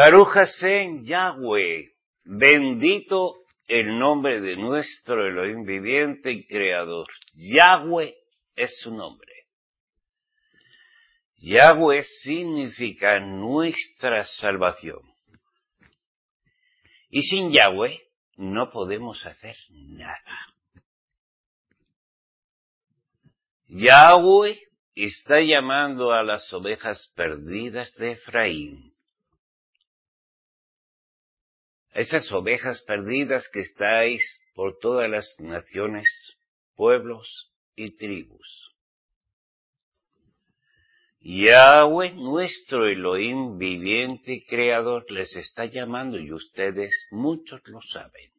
Baruch Hashem Yahweh, bendito el nombre de nuestro Elohim viviente y creador. Yahweh es su nombre. Yahweh significa nuestra salvación. Y sin Yahweh no podemos hacer nada. Yahweh está llamando a las ovejas perdidas de Efraín. Esas ovejas perdidas que estáis por todas las naciones, pueblos y tribus. Yahweh, nuestro Elohim viviente y creador, les está llamando y ustedes muchos lo saben.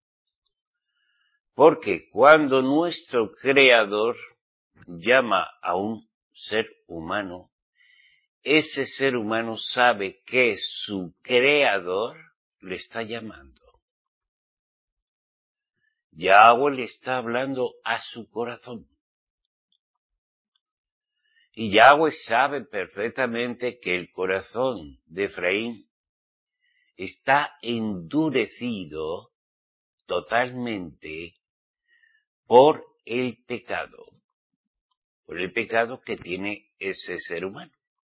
Porque cuando nuestro creador llama a un ser humano, ese ser humano sabe que su creador le está llamando. Yahweh le está hablando a su corazón. Y Yahweh sabe perfectamente que el corazón de Efraín está endurecido totalmente por el pecado que tiene ese ser humano.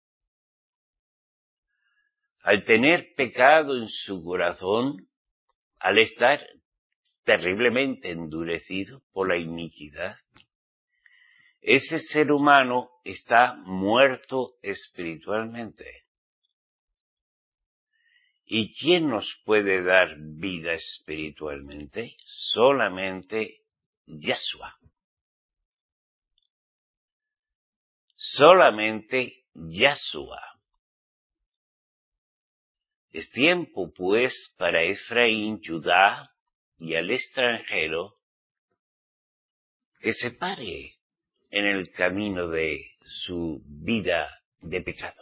Al tener pecado en su corazón, al estar terriblemente endurecido por la iniquidad, ese ser humano está muerto espiritualmente. ¿Y quién nos puede dar vida espiritualmente? Solamente Yahshua. Solamente Yahshua. Es tiempo, pues, para Efraín, Judá y al extranjero que se pare en el camino de su vida de pecado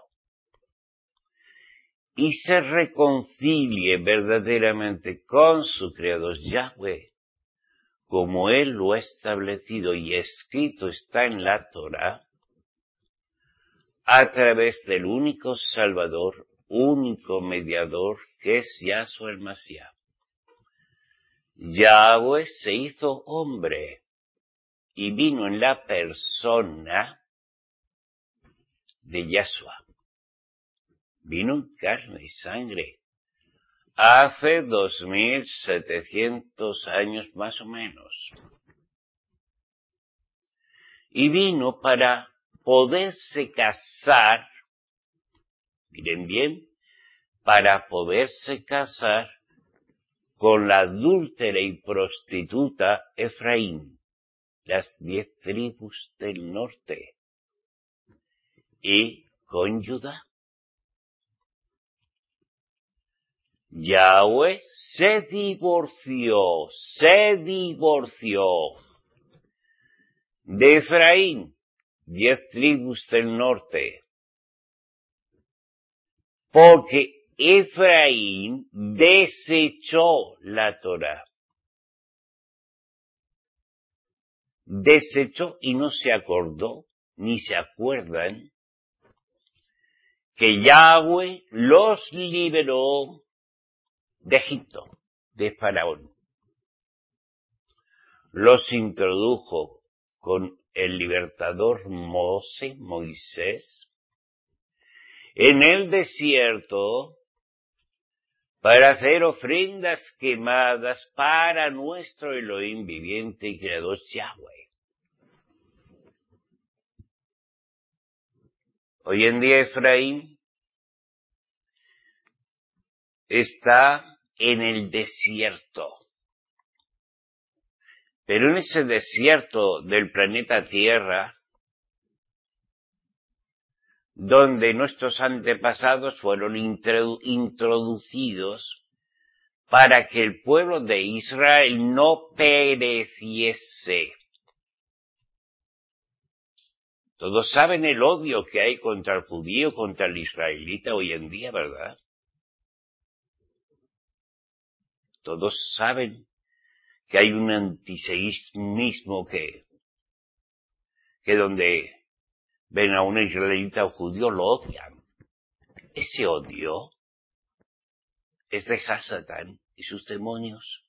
y se reconcilie verdaderamente con su Creador Yahweh, como Él lo ha establecido y escrito está en la Torá, a través del único Salvador, único mediador, que es Yahshua el Mashiach. Yahweh se hizo hombre y vino en la persona de Yahshua. Vino en carne y sangre. Hace 2700 años más o menos. Y vino para poderse casar, miren bien, para poderse casar con la adúltera y prostituta Efraín, las 10 tribus del norte, y con Judá. Yahweh se divorció de Efraín, 10 tribus del norte, porque Efraín desechó la Torá. Desechó y no se acordó, ni se acuerdan, que Yahweh los liberó de Egipto, de Faraón. Los introdujo con el libertador Moisés en el desierto para hacer ofrendas quemadas para nuestro Elohim viviente y creador Yahweh. Hoy en día Efraín está en el desierto. Pero en ese desierto del planeta Tierra, donde nuestros antepasados fueron introducidos para que el pueblo de Israel no pereciese. Todos saben el odio que hay contra el judío, contra el israelita hoy en día, ¿verdad? Todos saben que hay un antisemitismo que donde ven a un israelita o judío lo odian. Ese odio es de Hasatán y sus demonios.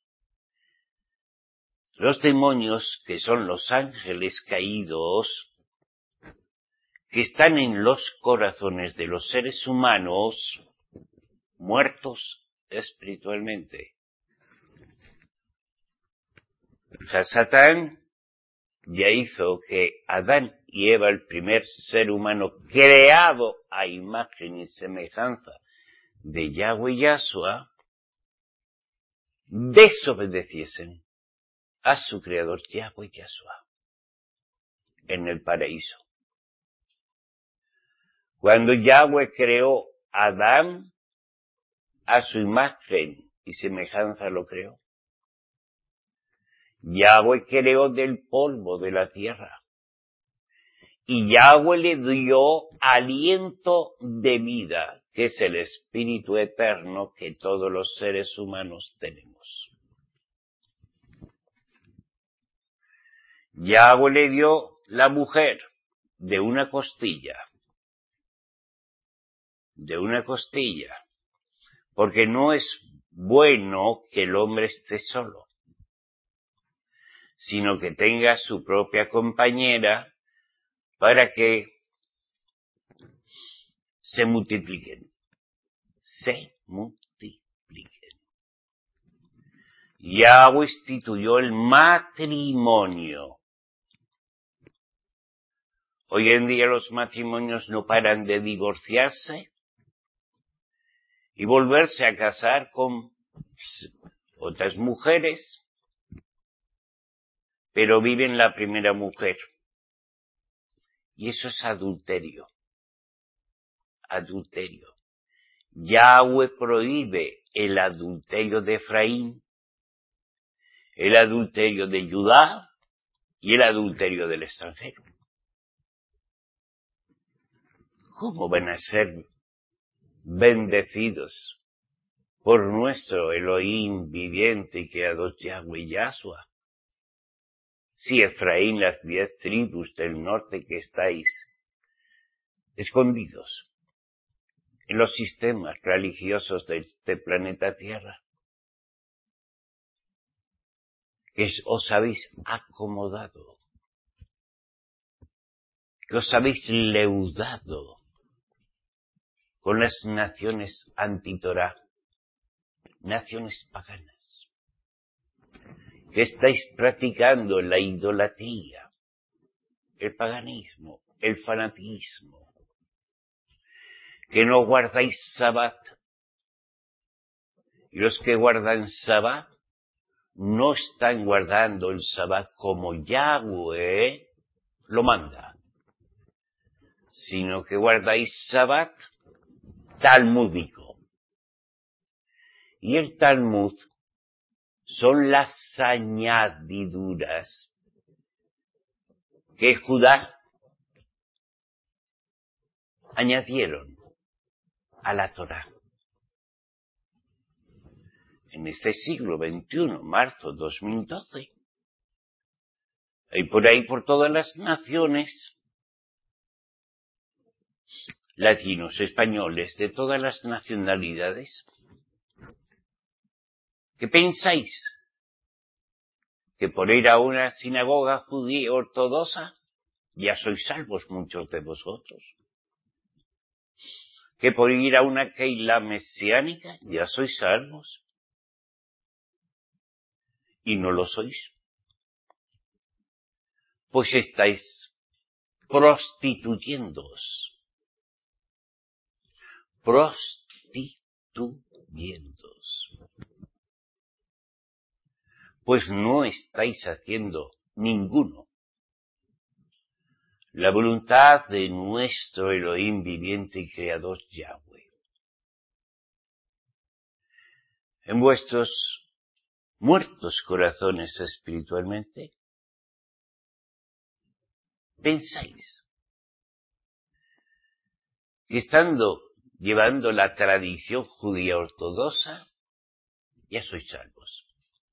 Los demonios, que son los ángeles caídos, que están en los corazones de los seres humanos muertos espiritualmente. Hasatán ya hizo que Adán y Eva, el primer ser humano creado a imagen y semejanza de Yahweh y Yahshua, desobedeciesen a su creador Yahweh y Yahshua en el paraíso. Cuando Yahweh creó a Adán, a su imagen y semejanza lo creó. Yahweh creó del polvo de la tierra. Y Yahweh le dio aliento de vida, que es el espíritu eterno que todos los seres humanos tenemos. Yahweh le dio la mujer de una costilla, porque no es bueno que el hombre esté solo, sino que tenga su propia compañera para que se multipliquen. Yahweh instituyó el matrimonio. Hoy en día los matrimonios no paran de divorciarse y volverse a casar con otras mujeres, pero viven la primera mujer. Y eso es adulterio. Yahweh prohíbe el adulterio de Efraín, el adulterio de Judá y el adulterio del extranjero. ¿Cómo van a ser bendecidos por nuestro Elohim viviente y creador Yahweh y Yahshua? Si Efraín, las 10 tribus del norte que estáis escondidos en los sistemas religiosos de este planeta Tierra, que os habéis acomodado, que os habéis leudado con las naciones antitorá, naciones paganas, que estáis practicando la idolatría, el paganismo, el fanatismo, que no guardáis Sabbat. Y los que guardan Sabbat no están guardando el Sabbat como Yahweh lo manda, sino que guardáis Sabbat talmúdico. Y el Talmud son las añadiduras que Judá añadieron a la Torá. En este siglo XXI, marzo 2012, hay por ahí por todas las naciones, latinos, españoles, de todas las nacionalidades, ¿qué pensáis? ¿Que por ir a una sinagoga judía ortodoxa ya sois salvos muchos de vosotros? ¿Que por ir a una keila mesiánica ya sois salvos? ¿Y no lo sois? Pues estáis prostituyéndoos. Pues no estáis haciendo ninguno la voluntad de nuestro Elohim viviente y creador Yahweh. En vuestros muertos corazones espiritualmente, pensáis que llevando la tradición judía ortodoxa, ya sois salvos.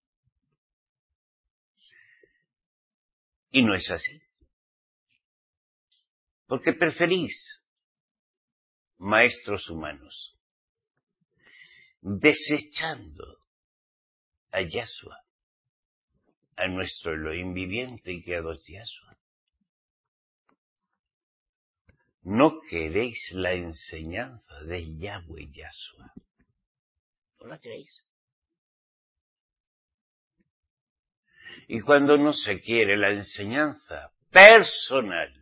Y no es así. Porque preferís maestros humanos. desechando a Yahshua, a nuestro Elohim viviente y creador Yahshua. No queréis la enseñanza de Yahweh Yahshua. ¿No la queréis? Y cuando no se quiere la enseñanza personal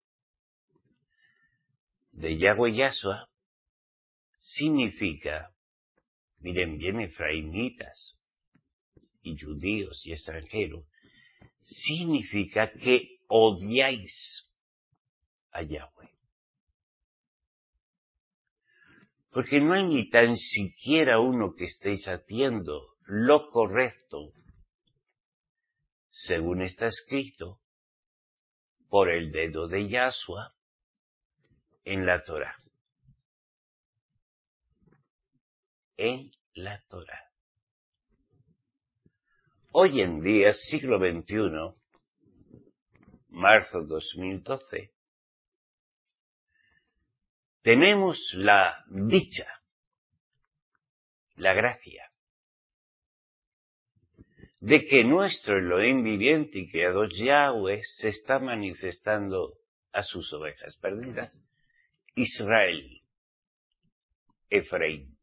de Yahweh Yahshua, significa, miren bien, efraimitas y judíos y extranjeros, significa que odiáis a Yahweh. Porque no hay ni tan siquiera uno que estéis haciendo lo correcto, según está escrito, por el dedo de Yahshua en la Torá. En la Torá. Hoy en día, siglo XXI, marzo 2012, tenemos la dicha, la gracia, de que nuestro Elohim viviente y creador Yahweh se está manifestando a sus ovejas perdidas, Israel, Efraín.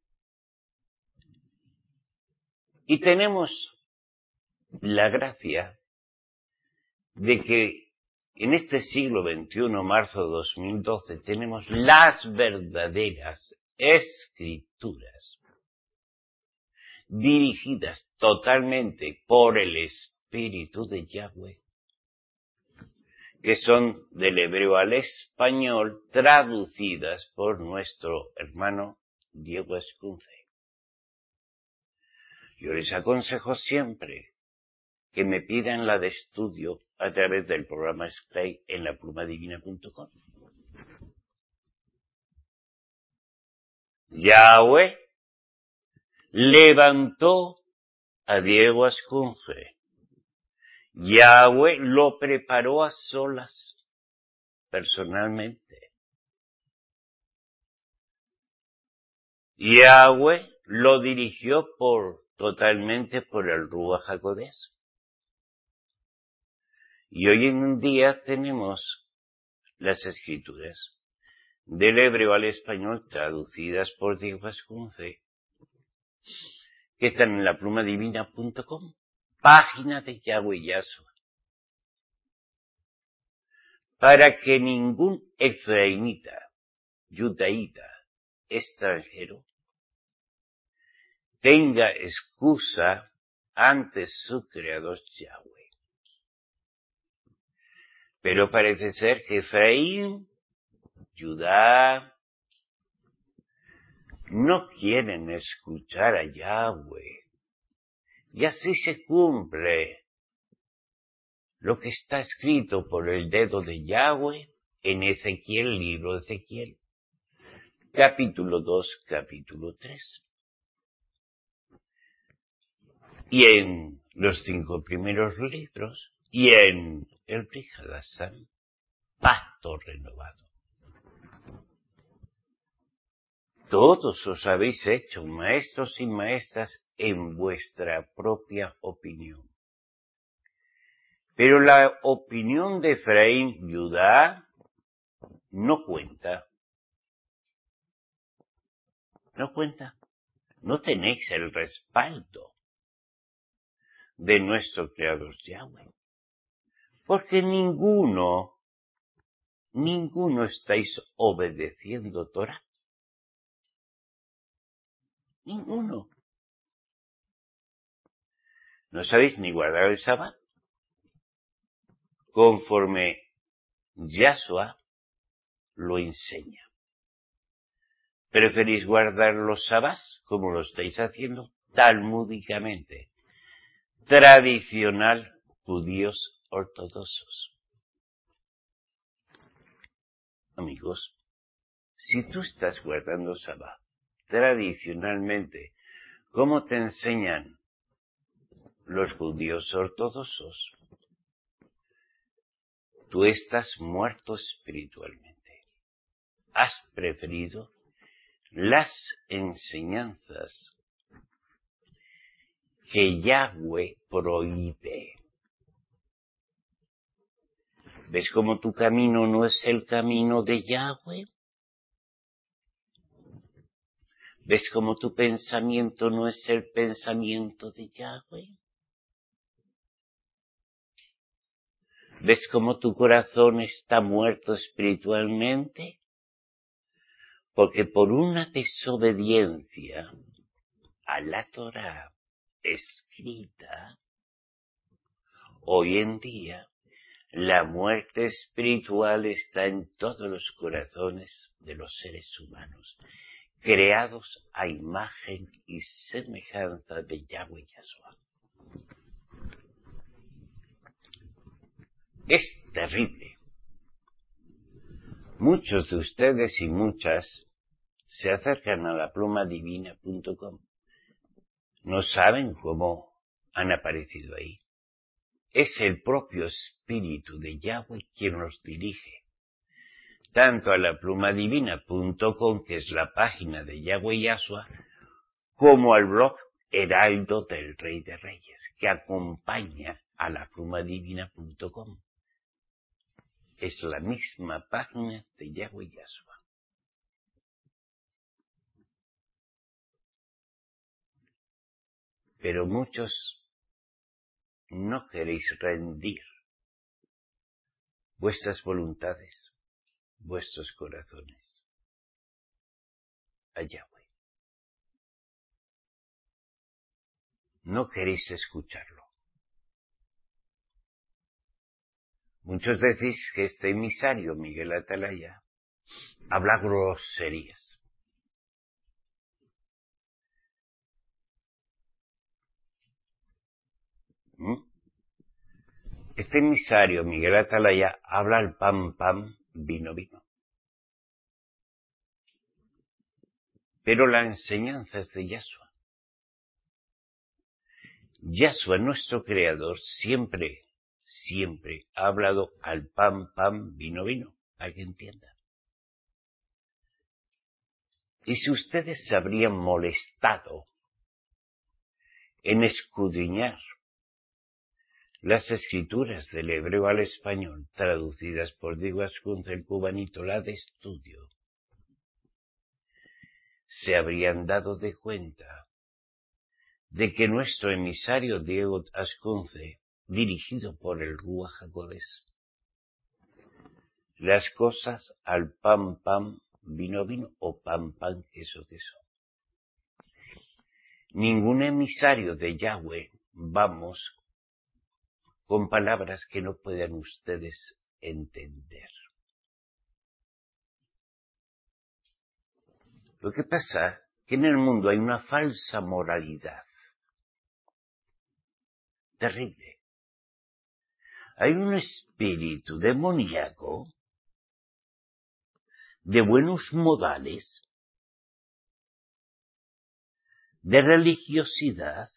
Y tenemos la gracia de que en este siglo XXI, marzo 2012, tenemos las verdaderas escrituras dirigidas totalmente por el Espíritu de Yahweh, que son del hebreo al español, traducidas por nuestro hermano Diego Escunce. Yo les aconsejo siempre que me pidan la de estudio a través del programa Skype en laplumadivina.com. Yahweh levantó a Diego Ascunce. Yahweh lo preparó a solas, personalmente. Yahweh lo dirigió totalmente por el Ruach HaKodesh. Y hoy en día tenemos las escrituras del hebreo al español traducidas por Diego Ascunce, que están en laplumadivina.com, página de Yahweh Yahshua, para que ningún efraimita, judaíta, extranjero, tenga excusa ante su creador Yahweh. Pero parece ser que Efraín, Judá, no quieren escuchar a Yahweh. Y así se cumple lo que está escrito por el dedo de Yahweh en Ezequiel, libro de Ezequiel, capítulo 2, capítulo 3. Y en los 5 primeros libros, y en el Brit Hadashah, pacto renovado. Todos os habéis hecho maestros y maestras en vuestra propia opinión. Pero la opinión de Efraín, Judá, no cuenta. No cuenta. No tenéis el respaldo de nuestro creador Yahweh. Porque ninguno estáis obedeciendo Torah. Ninguno. No sabéis ni guardar el Sabbat, conforme Yahshua lo enseña. Preferís guardar los Sabbats, como lo estáis haciendo, talmúdicamente, tradicional, judíos ortodoxos. Amigos, si tú estás guardando Sabbat tradicionalmente, como te enseñan los judíos ortodoxos, tú estás muerto espiritualmente. Has preferido las enseñanzas que Yahweh prohíbe. ¿Ves cómo tu camino no es el camino de Yahweh? ¿Ves cómo tu pensamiento no es el pensamiento de Yahweh? ¿Ves cómo tu corazón está muerto espiritualmente? Porque por una desobediencia a la Torá escrita, hoy en día la muerte espiritual está en todos los corazones de los seres humanos, creados a imagen y semejanza de Yahweh Yahshua. Es terrible. Muchos de ustedes y muchas se acercan a la plumadivina.com. No saben cómo han aparecido ahí. Es el propio espíritu de Yahweh quien los dirige, tanto a la plumadivina.com, que es la página de Yahweh Yahshua, como al blog Heraldo del Rey de Reyes, que acompaña a la plumadivina.com. Es la misma página de Yahweh Yahshua. Pero muchos no queréis rendir vuestras voluntades, vuestros corazones a Yahweh. No queréis escucharlo. Muchos decís que este emisario, Miguel Atalaya, habla groserías. Este emisario, Miguel Atalaya, habla al pan, pan, vino, vino. Pero la enseñanza es de Yahshua. Yahshua, nuestro creador, siempre ha hablado al pan, pan, vino, vino. Para que entienda. Y si ustedes se habrían molestado en escudriñar las escrituras del hebreo al español, traducidas por Diego Ascunza, el cubanito, la de estudio, se habrían dado de cuenta de que nuestro emisario Diego Ascunce, dirigido por el Ruach HaKodesh, las cosas al pan, pan, vino, vino, o pan, pan, queso, queso. Ningún emisario de Yahweh vamos con palabras que no puedan ustedes entender. Lo que pasa es que en el mundo hay una falsa moralidad terrible. Hay un espíritu demoníaco de buenos modales, de religiosidad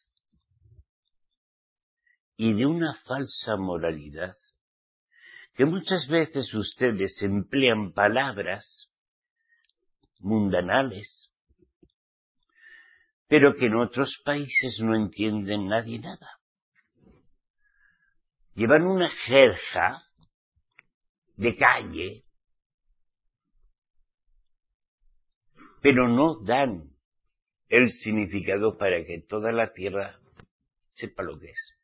y de una falsa moralidad que muchas veces ustedes emplean palabras mundanales, pero que en otros países no entienden nadie nada. Llevan una jerga de calle, pero no dan el significado para que toda la tierra sepa lo que es.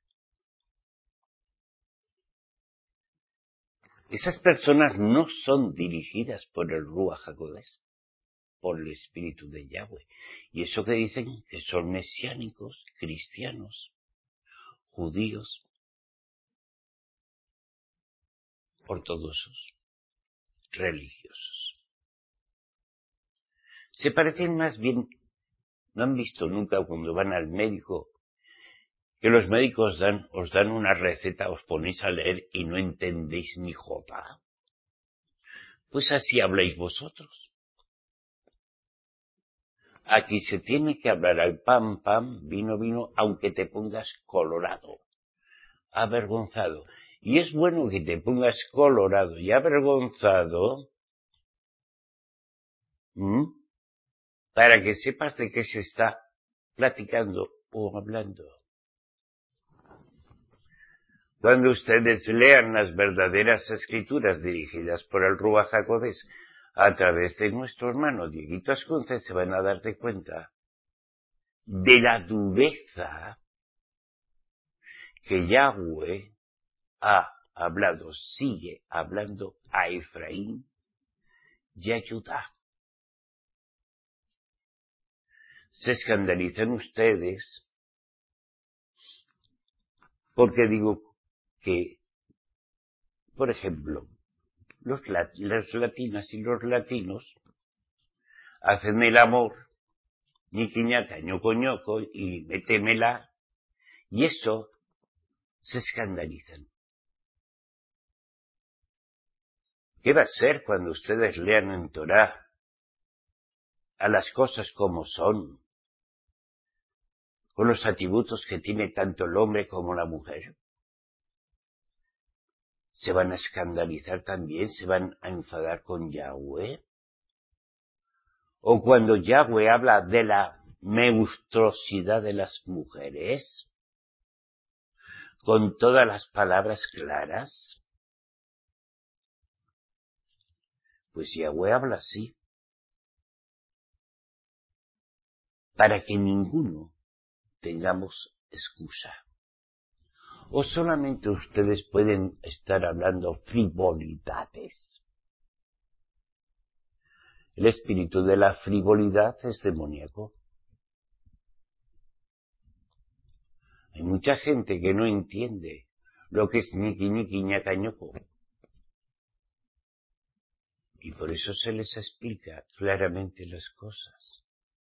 Esas personas no son dirigidas por el Ruach HaKodesh, por el Espíritu de Yahweh. Y eso que dicen que son mesiánicos, cristianos, judíos, ortodoxos, religiosos. Se parecen más bien, ¿no han visto nunca cuando van al médico que los médicos os dan una receta, os ponéis a leer y no entendéis ni jota? Pues así habláis vosotros. Aquí se tiene que hablar al pan, pan, vino, vino, aunque te pongas colorado, avergonzado. Y es bueno que te pongas colorado y avergonzado, para que sepas de qué se está platicando o hablando. Cuando ustedes lean las verdaderas escrituras dirigidas por el Ruach HaKodesh a través de nuestro hermano Dieguito Ascunce, se van a dar cuenta de la dureza que Yahweh ha hablado, sigue hablando a Efraín y a Judá. Se escandalizan ustedes porque digo que, por ejemplo, las latinas y los latinos hacen el amor, ñiquiñata, ñoco ñoco, y métemela, y eso se escandalizan. ¿Qué va a ser cuando ustedes lean en Torá a las cosas como son, con los atributos que tiene tanto el hombre como la mujer? ¿Se van a escandalizar también? ¿Se van a enfadar con Yahweh? ¿O cuando Yahweh habla de la monstruosidad de las mujeres, con todas las palabras claras? Pues Yahweh habla así, para que ninguno tengamos excusa. ¿O solamente ustedes pueden estar hablando frivolidades? El espíritu de la frivolidad es demoníaco. Hay mucha gente que no entiende lo que es ñiqui ñiqui ñaca ñoco. Y por eso se les explica claramente las cosas.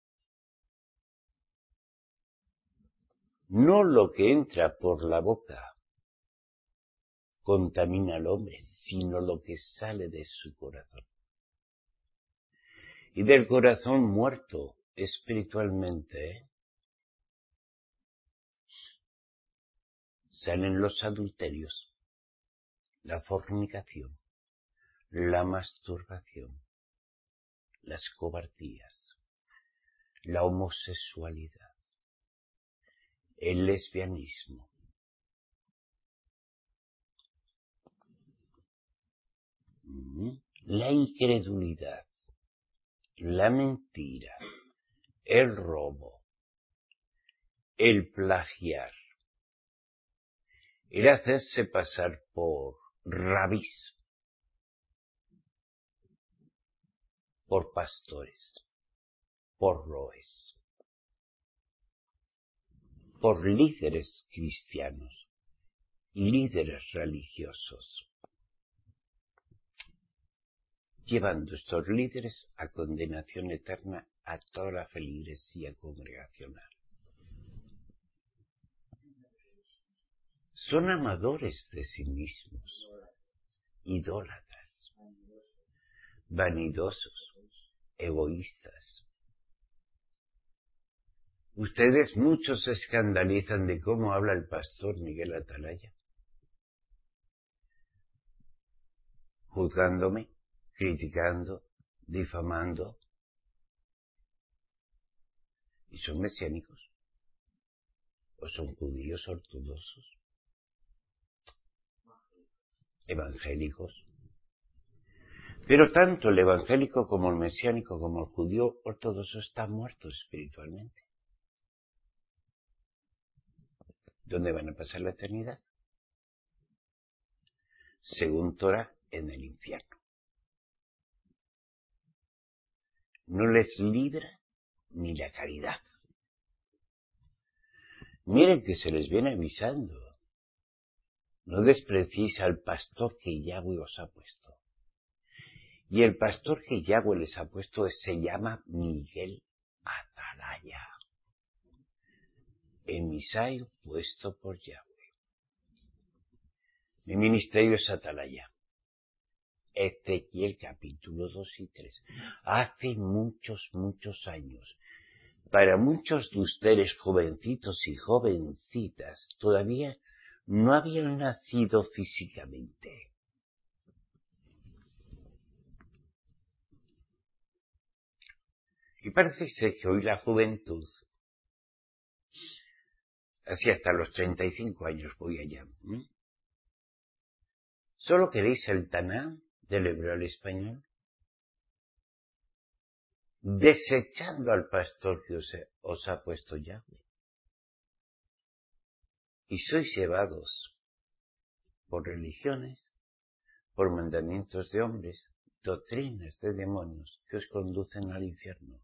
No lo que entra por la boca contamina al hombre, sino lo que sale de su corazón. Y del corazón muerto espiritualmente salen los adulterios, la fornicación, la masturbación, las cobardías, la homosexualidad, el lesbianismo, la incredulidad, la mentira, el robo, el plagiar, el hacerse pasar por rabís, por pastores, por roes, por líderes cristianos, líderes religiosos, llevando estos líderes a condenación eterna a toda la feligresía congregacional. Son amadores de sí mismos, idólatras, vanidosos, egoístas. Ustedes muchos se escandalizan de cómo habla el pastor Miguel Atalaya, juzgándome, criticando, difamando. ¿Y son mesiánicos? ¿O son judíos ortodoxos? Evangélicos. Pero tanto el evangélico como el mesiánico como el judío ortodoxo están muertos espiritualmente. ¿Dónde van a pasar la eternidad? Según Torah, en el infierno. No les libra ni la caridad. Miren que se les viene avisando. No despreciéis al pastor que Yahweh os ha puesto. Y el pastor que Yahweh les ha puesto se llama Miguel Atalaya, emisario puesto por Yahweh. Mi ministerio es Atalaya. Ezequiel capítulo 2 y 3. Hace muchos años, para muchos de ustedes jovencitos y jovencitas, todavía no habían nacido físicamente. Y parece ser que hoy la juventud, así hasta los 35 años voy allá, ¿Solo queréis el Taná del hebreo al español? Desechando al pastor que os ha puesto Yahweh. Y sois llevados por religiones, por mandamientos de hombres, doctrinas de demonios que os conducen al infierno.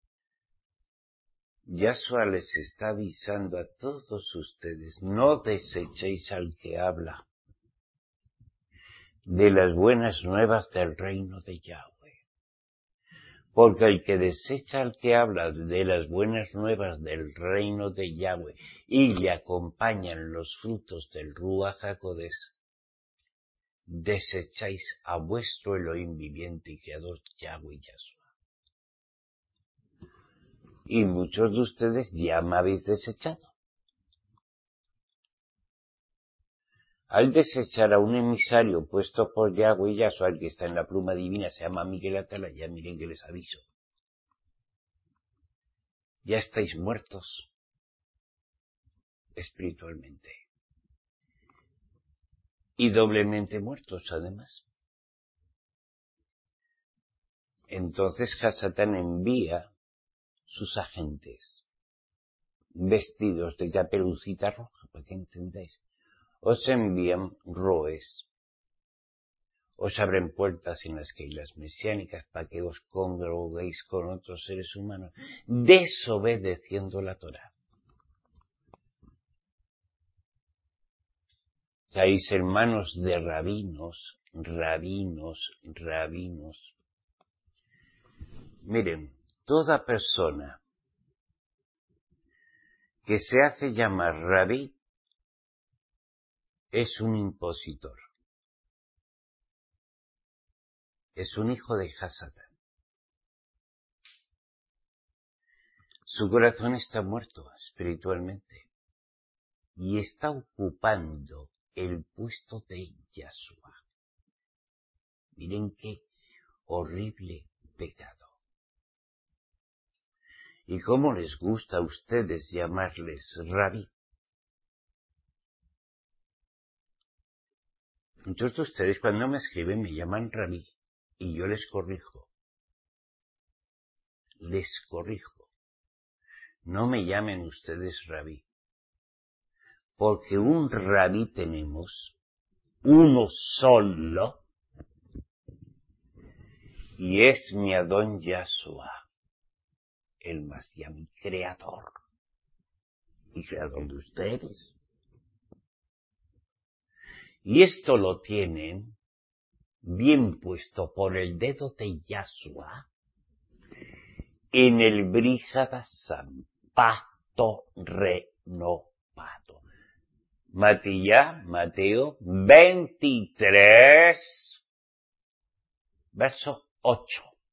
Yahshua les está avisando a todos ustedes, no desechéis al que habla de las buenas nuevas del reino de Yahweh. Porque el que desecha al que habla de las buenas nuevas del reino de Yahweh y le acompañan los frutos del Ruach HaKodesh, desecháis a vuestro Elohim viviente y creador Yahweh Yahshua. Y muchos de ustedes ya me habéis desechado. Al desechar a un emisario puesto por Yahweh Yahshua, el que está en la pluma divina, se llama Miguel Atalaya, miren que les aviso. Ya estáis muertos espiritualmente. Y doblemente muertos, además. Entonces Hasatán envía sus agentes, vestidos de caperucita roja, para que entendáis. Os envían roes, os abren puertas en las keilas mesiánicas para que os congreguéis con otros seres humanos, desobedeciendo la Torá. Estáis en manos de rabinos. Miren, toda persona que se hace llamar rabí es un impositor. Es un hijo de Hasatán. Su corazón está muerto espiritualmente y está ocupando el puesto de Yahshua. Miren qué horrible pecado. ¿Y cómo les gusta a ustedes llamarles rabí? Muchos de ustedes cuando me escriben me llaman rabí y yo les corrijo. No me llamen ustedes rabí. Porque un rabí tenemos, uno solo, y es mi Adón Yahshua, el Mashiach, mi creador, y creador de ustedes. Y esto lo tienen bien puesto por el dedo de Yahshua en el Brit Hadashah, pacto renovado. Mateo 23, verso 8.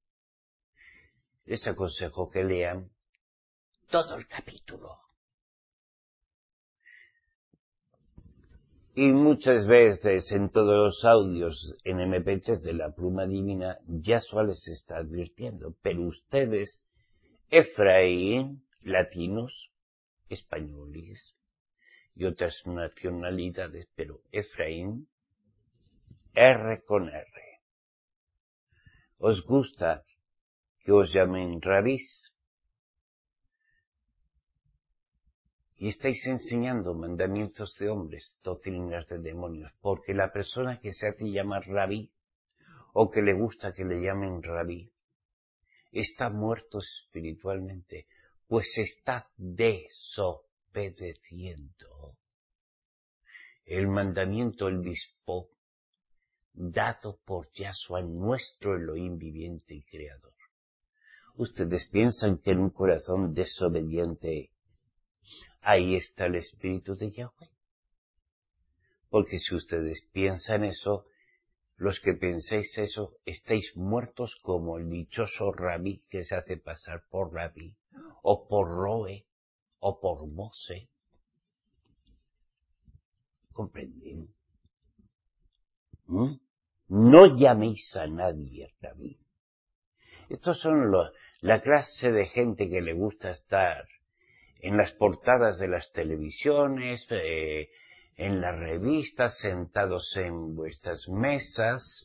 Les aconsejo que lean todo el capítulo. Y muchas veces en todos los audios en MP3 de la pluma divina, Yahshua les está advirtiendo. Pero ustedes, Efraín, latinos, españoles y otras nacionalidades, pero Efraín, R con R. ¿Os gusta que os llamen rabís? Y estáis enseñando mandamientos de hombres, doctrinas de demonios, porque la persona que se hace llamar rabí, o que le gusta que le llamen rabí, está muerto espiritualmente, pues está desobedeciendo el mandamiento, el dispo, dado por Yahshua, nuestro Elohim viviente y creador. ¿Ustedes piensan que en un corazón desobediente ahí está el Espíritu de Yahweh? Porque si ustedes piensan eso, los que penséis eso, estáis muertos como el dichoso rabí que se hace pasar por rabí, o por roe, o por mose. ¿Comprenden? No llaméis a nadie rabí. Estos son la clase de gente que le gusta estar en las portadas de las televisiones, en las revistas, sentados en vuestras mesas.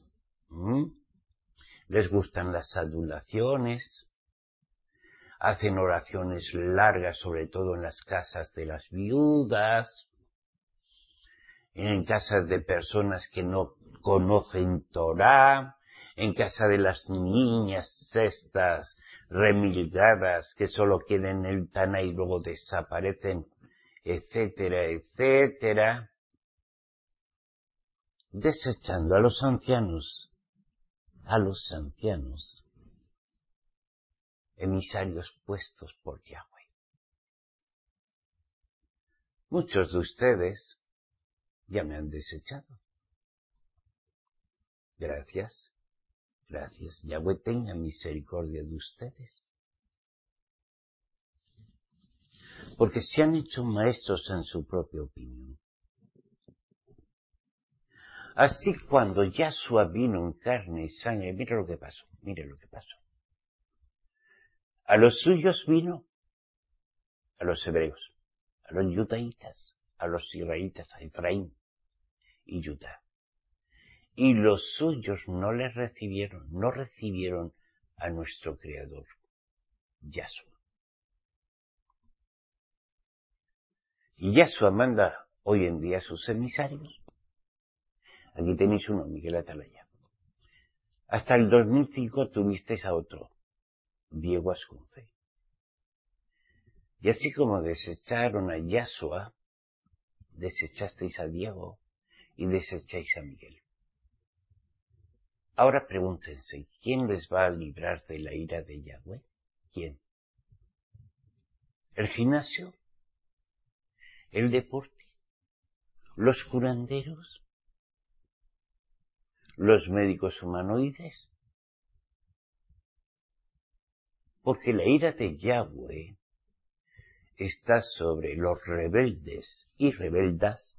Les gustan las adulaciones, hacen oraciones largas, sobre todo en las casas de las viudas, en casas de personas que no conocen Torá, en casa de las niñas estas remilgadas que solo quieren el Taná y luego desaparecen, etcétera, etcétera, desechando a los ancianos, emisarios puestos por Yahweh. Muchos de ustedes ya me han desechado. Gracias, Yahweh tenga misericordia de ustedes. Porque se han hecho maestros en su propia opinión. Así cuando Yahshua vino en carne y sangre, mire lo que pasó. A los suyos vino, a los hebreos, a los judaítas, a los israelitas, a Efraín y Judá. Y los suyos no recibieron a nuestro Creador, Yahshua. Y Yahshua manda hoy en día a sus emisarios. Aquí tenéis uno, Miguel Atalaya. Hasta el 2005 tuvisteis a otro, Diego Ascunce. Y así como desecharon a Yahshua, desechasteis a Diego y desecháis a Miguel. Ahora pregúntense, ¿quién les va a librar de la ira de Yahweh? ¿Quién? ¿El gimnasio? ¿El deporte? ¿Los curanderos? ¿Los médicos humanoides? Porque la ira de Yahweh está sobre los rebeldes y rebeldas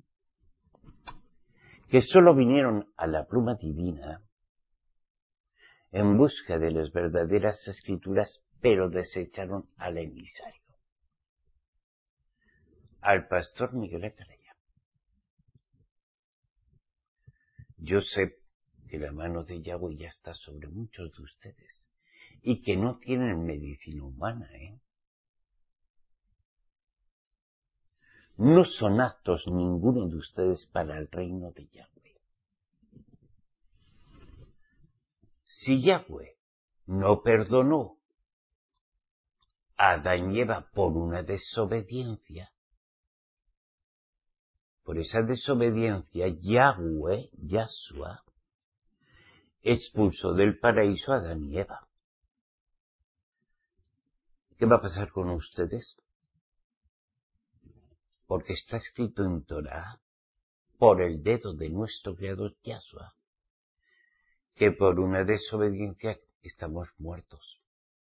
que solo vinieron a la pluma divina en busca de las verdaderas escrituras, pero desecharon al emisario, al pastor Miguel Atalaya. Yo sé que la mano de Yahweh ya está sobre muchos de ustedes y que no tienen medicina humana, No son aptos ninguno de ustedes para el reino de Yahweh. Si Yahweh no perdonó a Adán y Eva por una desobediencia, por esa desobediencia Yahshua, expulsó del paraíso a Adán y Eva. ¿Qué va a pasar con ustedes? Porque está escrito en Torá, por el dedo de nuestro Creador Yahshua, que por una desobediencia estamos muertos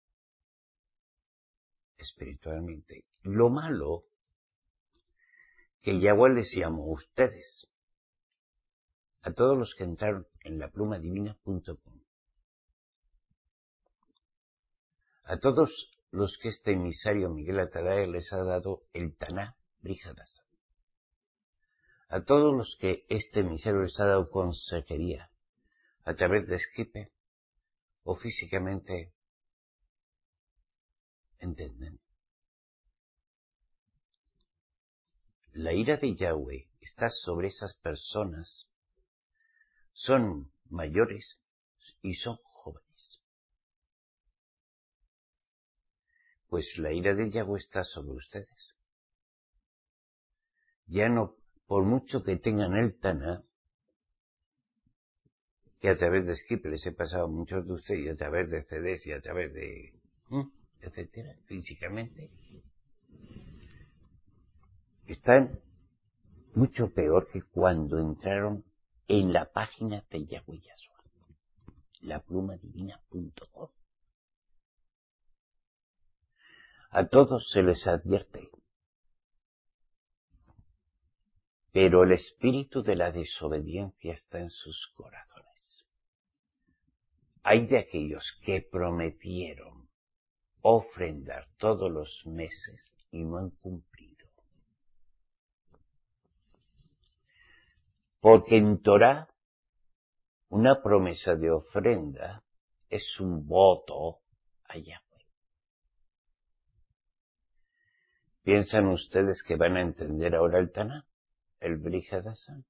espiritualmente. Lo malo que Yahweh les llamó a ustedes, a todos los que entraron en laplumadivina.com, a todos los que este emisario Miguel Atalaya les ha dado el Taná Brijadasa, a todos los que este emisario les ha dado consejería a través de Skype o físicamente, ¿entienden? La ira de Yahweh está sobre esas personas, son mayores y son jóvenes. Pues la ira de Yahweh está sobre ustedes. Ya no, por mucho que tengan el Taná, que a través de Skype les he pasado a muchos de ustedes, y a través de CDs y a través de etcétera, físicamente, están mucho peor que cuando entraron en la página de Yahweh Yahshua, laplumadivina.com. A todos se les advierte, pero el espíritu de la desobediencia está en sus corazones. Hay de aquellos que prometieron ofrendar todos los meses y no han cumplido. Porque en Torah, una promesa de ofrenda es un voto a Yahweh. ¿Piensan ustedes que van a entender ahora el Taná, el Brit Hadashah?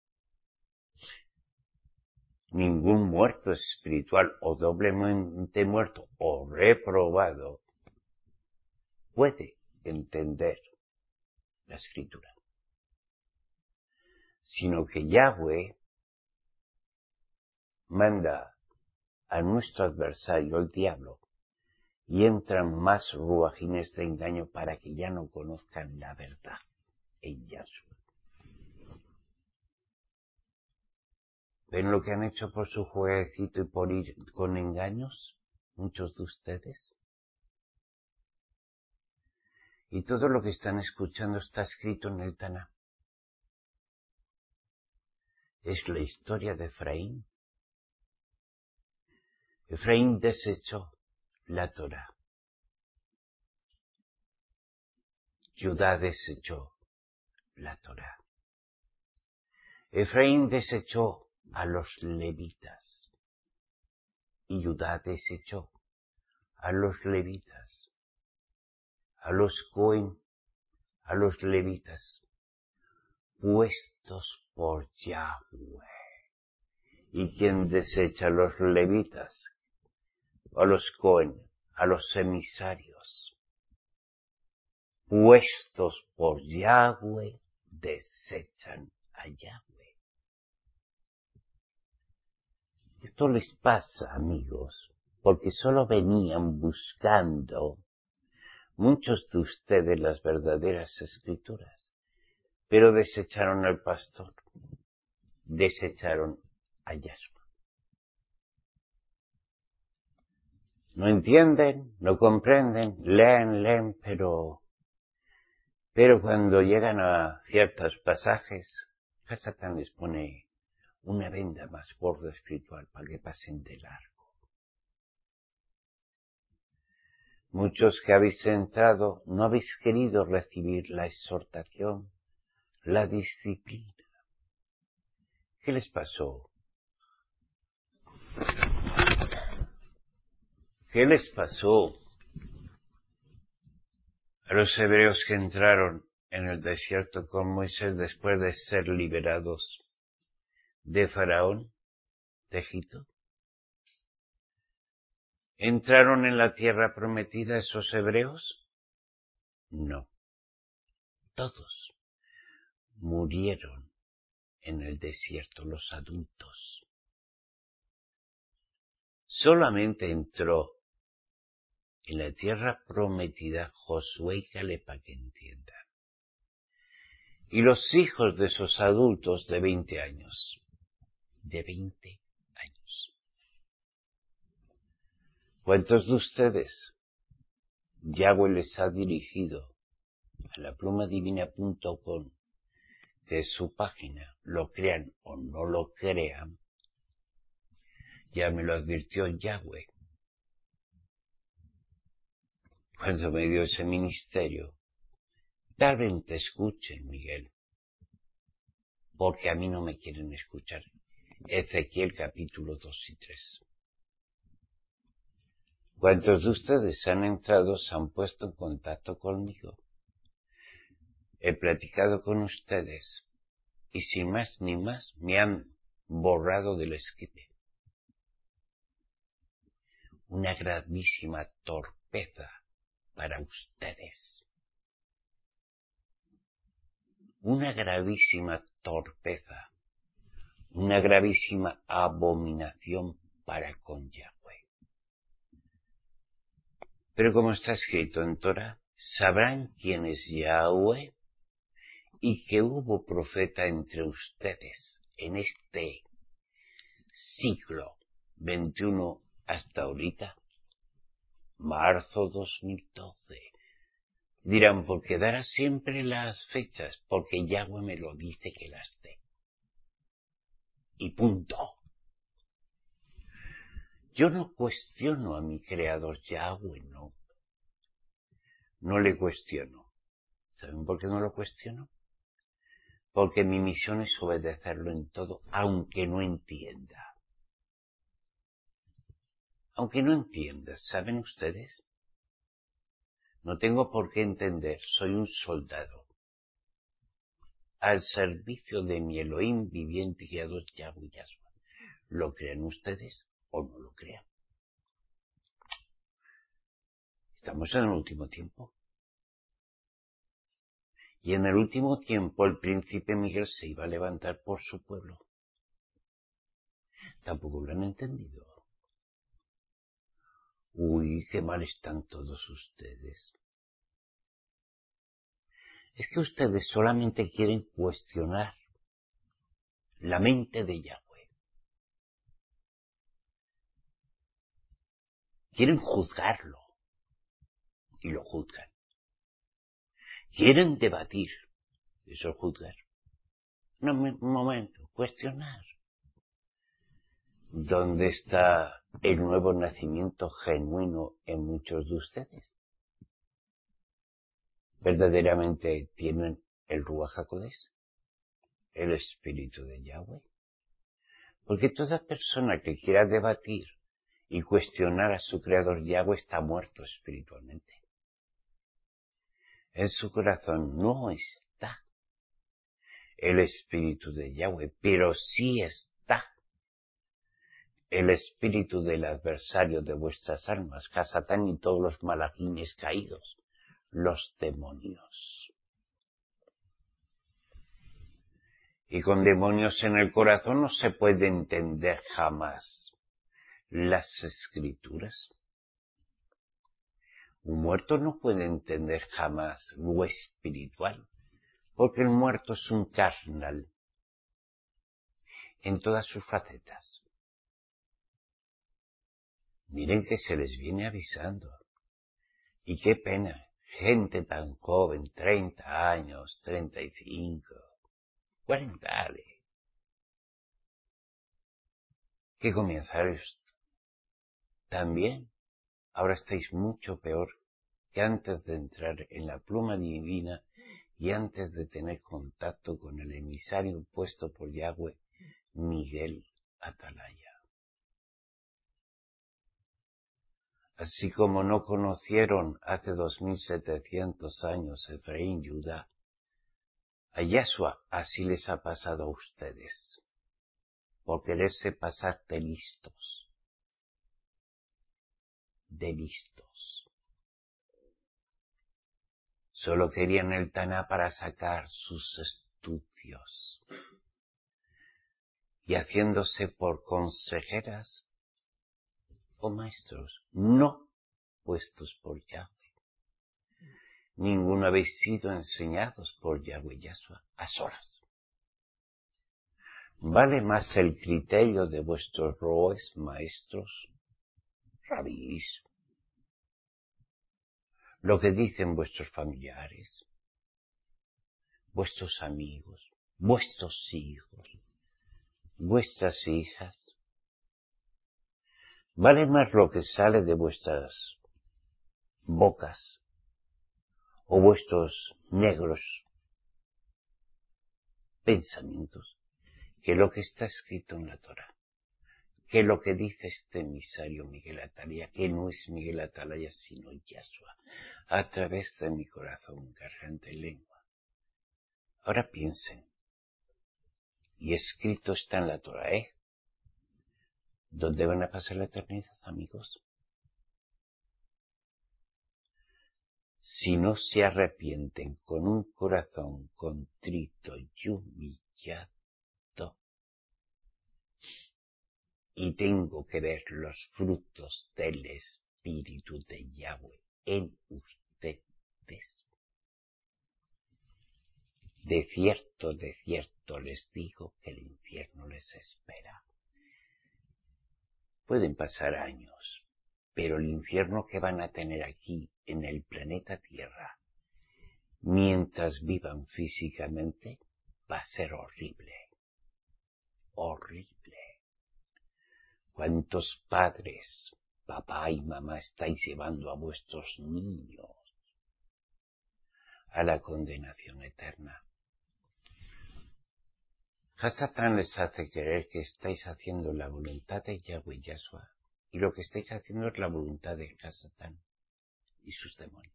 Ningún muerto espiritual o doblemente muerto o reprobado puede entender la Escritura, sino que Yahweh manda a nuestro adversario, el diablo, y entran más ruajines de engaño para que ya no conozcan la verdad en Yahshua. ¿Ven lo que han hecho por su jueguecito y por ir con engaños? Muchos de ustedes. Y todo lo que están escuchando está escrito en el Taná. Es la historia de Efraín. Efraín desechó la Torá. Judá desechó la Torá. Efraín desechó a los levitas y Judá desechó a los levitas, a los Cohen, a los levitas, puestos por Yahweh. ¿Y quién desecha a los levitas? A los Cohen, a los emisarios, puestos por Yahweh, desechan a Yahweh. Esto les pasa, amigos, porque solo venían buscando muchos de ustedes las verdaderas escrituras, pero desecharon al pastor, desecharon a Yahshua. No entienden, no comprenden, leen, pero cuando llegan a ciertos pasajes, Satán les pone una venda más gorda espiritual para que pasen de largo. Muchos que habéis entrado no habéis querido recibir la exhortación, la disciplina. ¿Qué les pasó? ¿Qué les pasó a los hebreos que entraron en el desierto con Moisés después de ser liberados de Faraón, de Egipto? ¿Entraron en la tierra prometida esos hebreos? No. Todos murieron en el desierto, los adultos. Solamente entró en la tierra prometida Josué y Caleb, para que entiendan. Y los hijos de esos adultos de 20 años. De 20 años. ¿Cuántos de ustedes Yahweh les ha dirigido a la plumadivina.com, que es su página, lo crean o no lo crean? Ya me lo advirtió Yahweh cuando me dio ese ministerio. Tal vez te escuchen, Miguel, porque a mí no me quieren escuchar. Ezequiel capítulo 2 y 3. ¿Cuántos de ustedes han entrado, se han puesto en contacto conmigo? He platicado con ustedes y sin más ni más me han borrado del esquipe. Una gravísima torpeza para ustedes. Una gravísima torpeza. Una gravísima abominación para con Yahweh. Pero como está escrito en Torah, sabrán quién es Yahweh y que hubo profeta entre ustedes en este siglo XXI hasta ahorita, marzo 2012. Dirán, ¿por qué darás siempre las fechas? Porque Yahweh me lo dice que las dé. Y punto. Yo no cuestiono a mi creador Yahweh, no. No le cuestiono. ¿Saben por qué no lo cuestiono? porque mi misión es obedecerlo en todo, aunque no entienda. Aunque no entienda, ¿saben ustedes? No tengo por qué entender, soy un soldado al servicio de mi Elohim viviente y guiado Yahweh Yahshua. ¿Lo crean ustedes o no lo crean? Estamos en el último tiempo. Y en el último tiempo el príncipe Miguel se iba a levantar por su pueblo. Tampoco lo han entendido. Uy, qué mal están todos ustedes. Es que ustedes solamente quieren cuestionar la mente de Yahweh. Quieren juzgarlo. Y lo juzgan. Quieren debatir. Eso es juzgar. No, un momento, cuestionar. ¿Dónde está el nuevo nacimiento genuino en muchos de ustedes? ¿Verdaderamente tienen el Ruach HaKodesh? ¿El Espíritu de Yahweh? Porque toda persona que quiera debatir y cuestionar a su Creador Yahweh está muerto espiritualmente. En su corazón no está el Espíritu de Yahweh, pero sí está el espíritu del adversario de vuestras almas, Hasatán y todos los malajines caídos, los demonios. Y con demonios en el corazón no se puede entender jamás las escrituras. Un muerto no puede entender jamás lo espiritual, porque el muerto es un carnal en todas sus facetas. Miren que se les viene avisando. Y qué pena, gente tan joven, 30 años, 35, 40 años, que comienza esto. También, ahora estáis mucho peor que antes de entrar en la pluma divina y antes de tener contacto con el emisario puesto por Yahweh, Miguel Atalaya. Así como no conocieron hace 2700 años Efraín y Judá, a Yahshua así les ha pasado a ustedes, por quererse pasar de listos. Solo querían el Taná para sacar sus estudios y haciéndose por consejeras o maestros, no puestos por Yahweh. Ninguno habéis sido enseñados por Yahweh Yahshua a solas. ¿Vale más el criterio de vuestros roes, maestros, rabís, lo que dicen vuestros familiares, vuestros amigos, vuestros hijos, vuestras hijas? ¿Vale más lo que sale de vuestras bocas o vuestros negros pensamientos que lo que está escrito en la Torá? Que lo que dice este emisario Miguel Atalaya, que no es Miguel Atalaya sino Yahshua, a través de mi corazón, garganta y lengua. Ahora piensen, y escrito está en la Torá, ¿dónde van a pasar la eternidad, amigos? Si no se arrepienten con un corazón contrito y humillado, y tengo que ver los frutos del Espíritu de Yahweh en ustedes. De cierto les digo que el infierno les espera. Pueden pasar años, pero el infierno que van a tener aquí en el planeta Tierra, mientras vivan físicamente, va a ser horrible. Horrible. ¿Cuántos padres, papá y mamá, estáis llevando a vuestros niños a la condenación eterna? Hasatán les hace creer que estáis haciendo la voluntad de Yahweh Yahshua, y lo que estáis haciendo es la voluntad de Hasatán y sus demonios.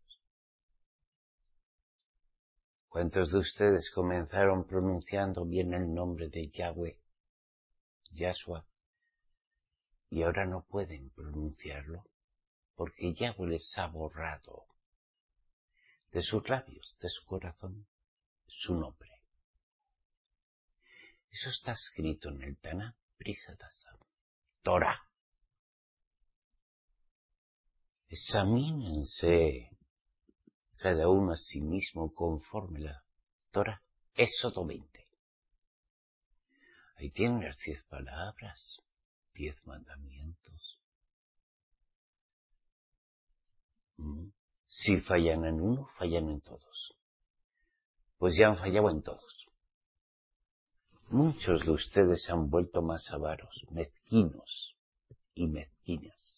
¿Cuántos de ustedes comenzaron pronunciando bien el nombre de Yahweh Yahshua y ahora no pueden pronunciarlo porque Yahweh les ha borrado de sus labios, de su corazón, su nombre? Eso está escrito en el Tanakh, Brihadasam, Torah. Examínense cada uno a sí mismo conforme la Torah. Éxodo 20. Ahí tienen las 10 palabras, 10 mandamientos. Si fallan en uno, fallan en todos. Pues ya han fallado en todos. Muchos de ustedes se han vuelto más avaros, mezquinos y mezquinas.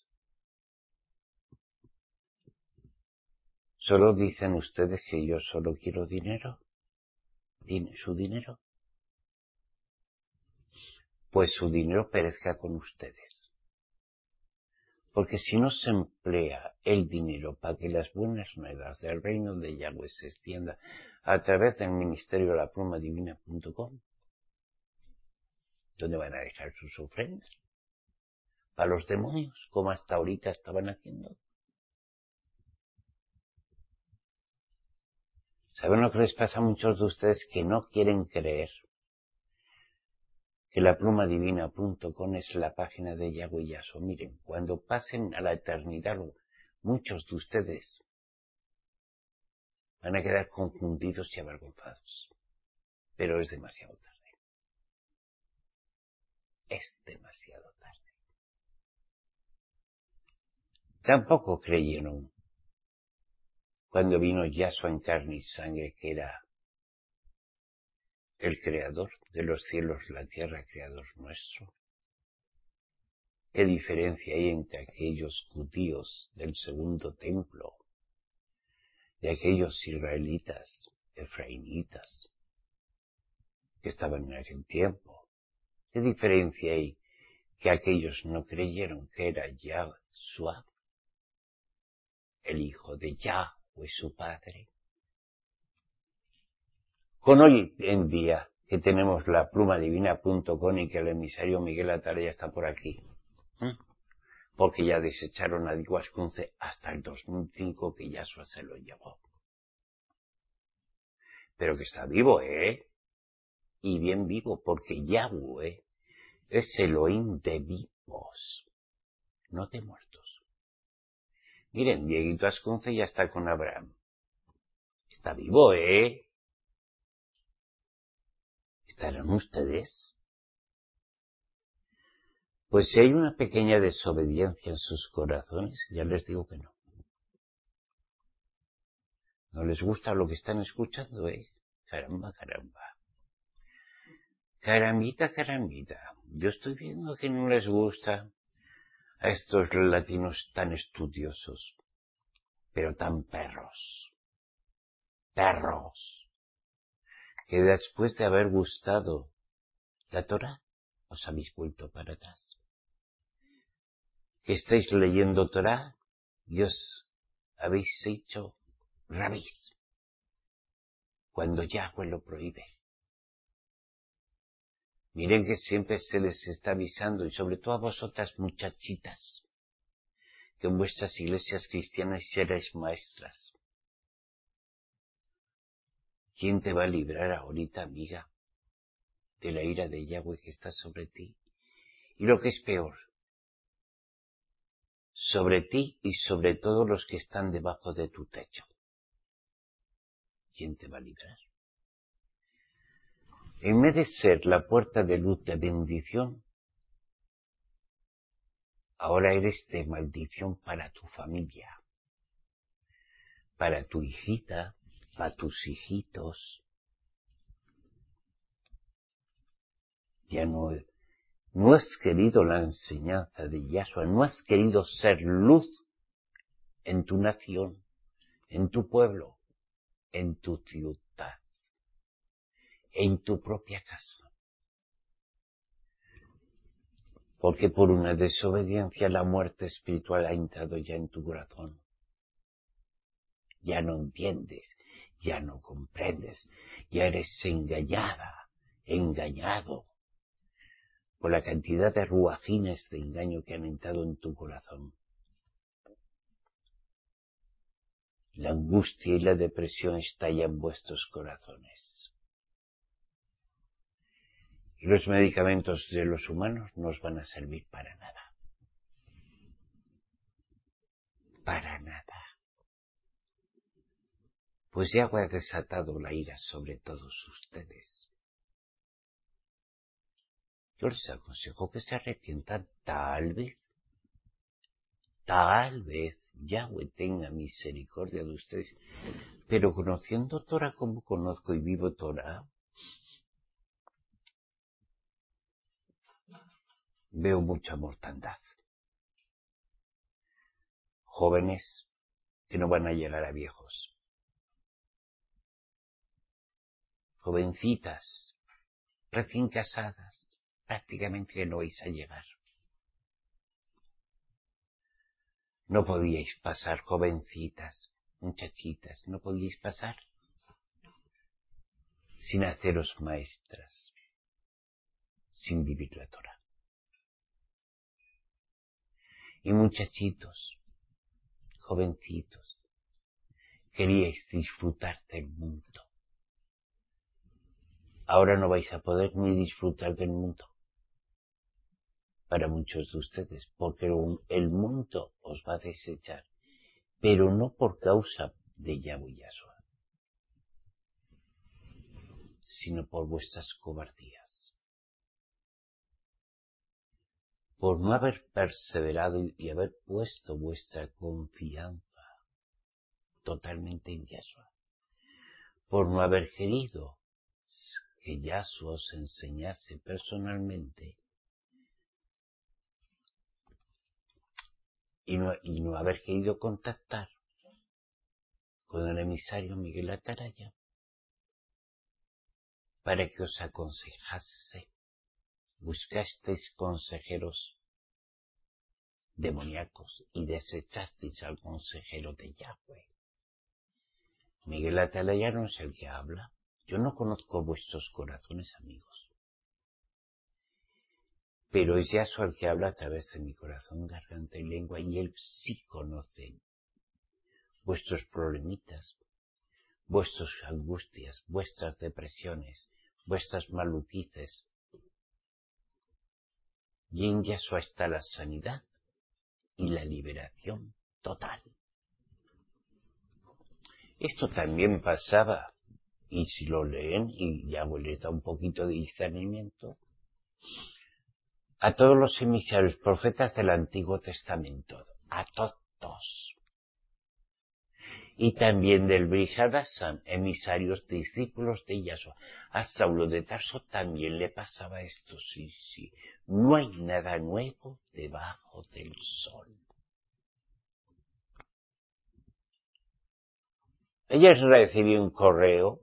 ¿Solo dicen ustedes que yo solo quiero dinero? ¿Su dinero? Pues su dinero perezca con ustedes. Porque si no se emplea el dinero para que las buenas nuevas del reino de Yahweh se extienda a través del ministerio de la pluma divina.com, ¿dónde van a dejar sus ofrendas? ¿Para los demonios, como hasta ahorita estaban haciendo? ¿Saben lo que les pasa a muchos de ustedes? Que no quieren creer que la plumadivina.com es la página de Yahweh Yahshua. Miren, cuando pasen a la eternidad, muchos de ustedes van a quedar confundidos y avergonzados. Pero es demasiado tarde. Es demasiado tarde. Tampoco creyeron cuando vino Yahshua en carne y sangre que era el creador de los cielos, la tierra, creador nuestro. ¿Qué diferencia hay entre aquellos judíos del segundo templo y aquellos israelitas, efraimitas, que estaban en aquel tiempo? ¿Qué diferencia hay que aquellos no creyeron que era Yahshua, el hijo de Yahweh, su padre? Con hoy en día que tenemos la plumadivina.com y que el emisario Miguel Atalaya está por aquí, porque ya desecharon a Diguascunce hasta el 2005 que Yahshua se lo llevó. Pero que está vivo, y bien vivo, porque Yahweh es Elohim de vivos, no de muertos. Miren, Dieguito Ascunce ya está con Abraham. Está vivo, ¿Estarán ustedes? Pues si hay una pequeña desobediencia en sus corazones, ya les digo que no. ¿No les gusta lo que están escuchando, Caramba, caramba. Carambita, carambita. Yo estoy viendo que no les gusta a estos latinos tan estudiosos, pero tan perros. Perros. Que después de haber gustado la Torah, os habéis vuelto para atrás. Que estáis leyendo Torah y os habéis hecho rabís, cuando Yahweh lo prohíbe. Miren que siempre se les está avisando, y sobre todo a vosotras muchachitas, que en vuestras iglesias cristianas seréis maestras. ¿Quién te va a librar ahorita, amiga, de la ira de Yahweh que está sobre ti? Y lo que es peor, sobre ti y sobre todos los que están debajo de tu techo. ¿Quién te va a librar? En vez de ser la puerta de luz de bendición, ahora eres de maldición para tu familia, para tu hijita, para tus hijitos. Ya no has querido la enseñanza de Yahshua, no has querido ser luz en tu nación, en tu pueblo, en tu ciudad, en tu propia casa. Porque por una desobediencia la muerte espiritual ha entrado ya en tu corazón. Ya no entiendes, ya no comprendes, ya eres engañada, engañado por la cantidad de ruajines de engaño que han entrado en tu corazón. La angustia y la depresión estallan en vuestros corazones. Y los medicamentos de los humanos no os van a servir para nada. Para nada. Pues ya ha desatado la ira sobre todos ustedes. Yo les aconsejo que se arrepientan, tal vez Yahweh tenga misericordia de ustedes. Pero conociendo Torah como conozco y vivo Torah, veo mucha mortandad. Jóvenes que no van a llegar a viejos. Jovencitas, recién casadas, prácticamente que no vais a llegar. No podíais pasar, jovencitas, muchachitas, no podíais pasar sin haceros maestras, sin vivir la Torah. Y muchachitos, jovencitos, queríais disfrutar del mundo. Ahora no vais a poder ni disfrutar del mundo. Para muchos de ustedes, porque el mundo os va a desechar, pero no por causa de Yahweh Yahshua, sino por vuestras cobardías, por no haber perseverado y haber puesto vuestra confianza totalmente en Yahshua, por no haber querido que Yahshua os enseñase personalmente y no haber querido contactar con el emisario Miguel Ataraya para que os aconsejase. Buscasteis consejeros demoníacos y desechasteis al consejero de Yahweh. Miguel Atalaya no es el que habla. Yo no conozco vuestros corazones, amigos. Pero es Yahshua el que habla a través de mi corazón, garganta y lengua, y él sí conoce vuestros problemitas, vuestras angustias, vuestras depresiones, vuestras maluquices. Y en Yahshua está la sanidad y la liberación total. Esto también pasaba, y si lo leen, y Yahweh les da un poquito de discernimiento, a todos los emisarios profetas del Antiguo Testamento, a todos. Y también del Brit Hadashah, emisarios discípulos de Yahshua. A Saulo de Tarso también le pasaba esto, sí. No hay nada nuevo debajo del sol. Ayer recibí un correo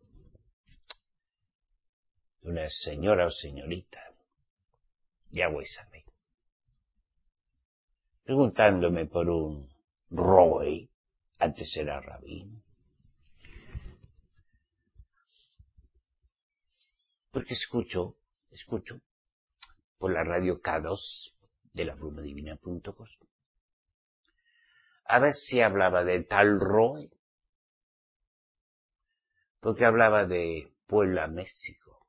de una señora o señorita, Yahweh sabe, preguntándome por un Roy, antes era rabino, porque escucho por la radio K2 de la plumadivina.com, a ver si hablaba de tal Roy, porque hablaba de Puebla, México.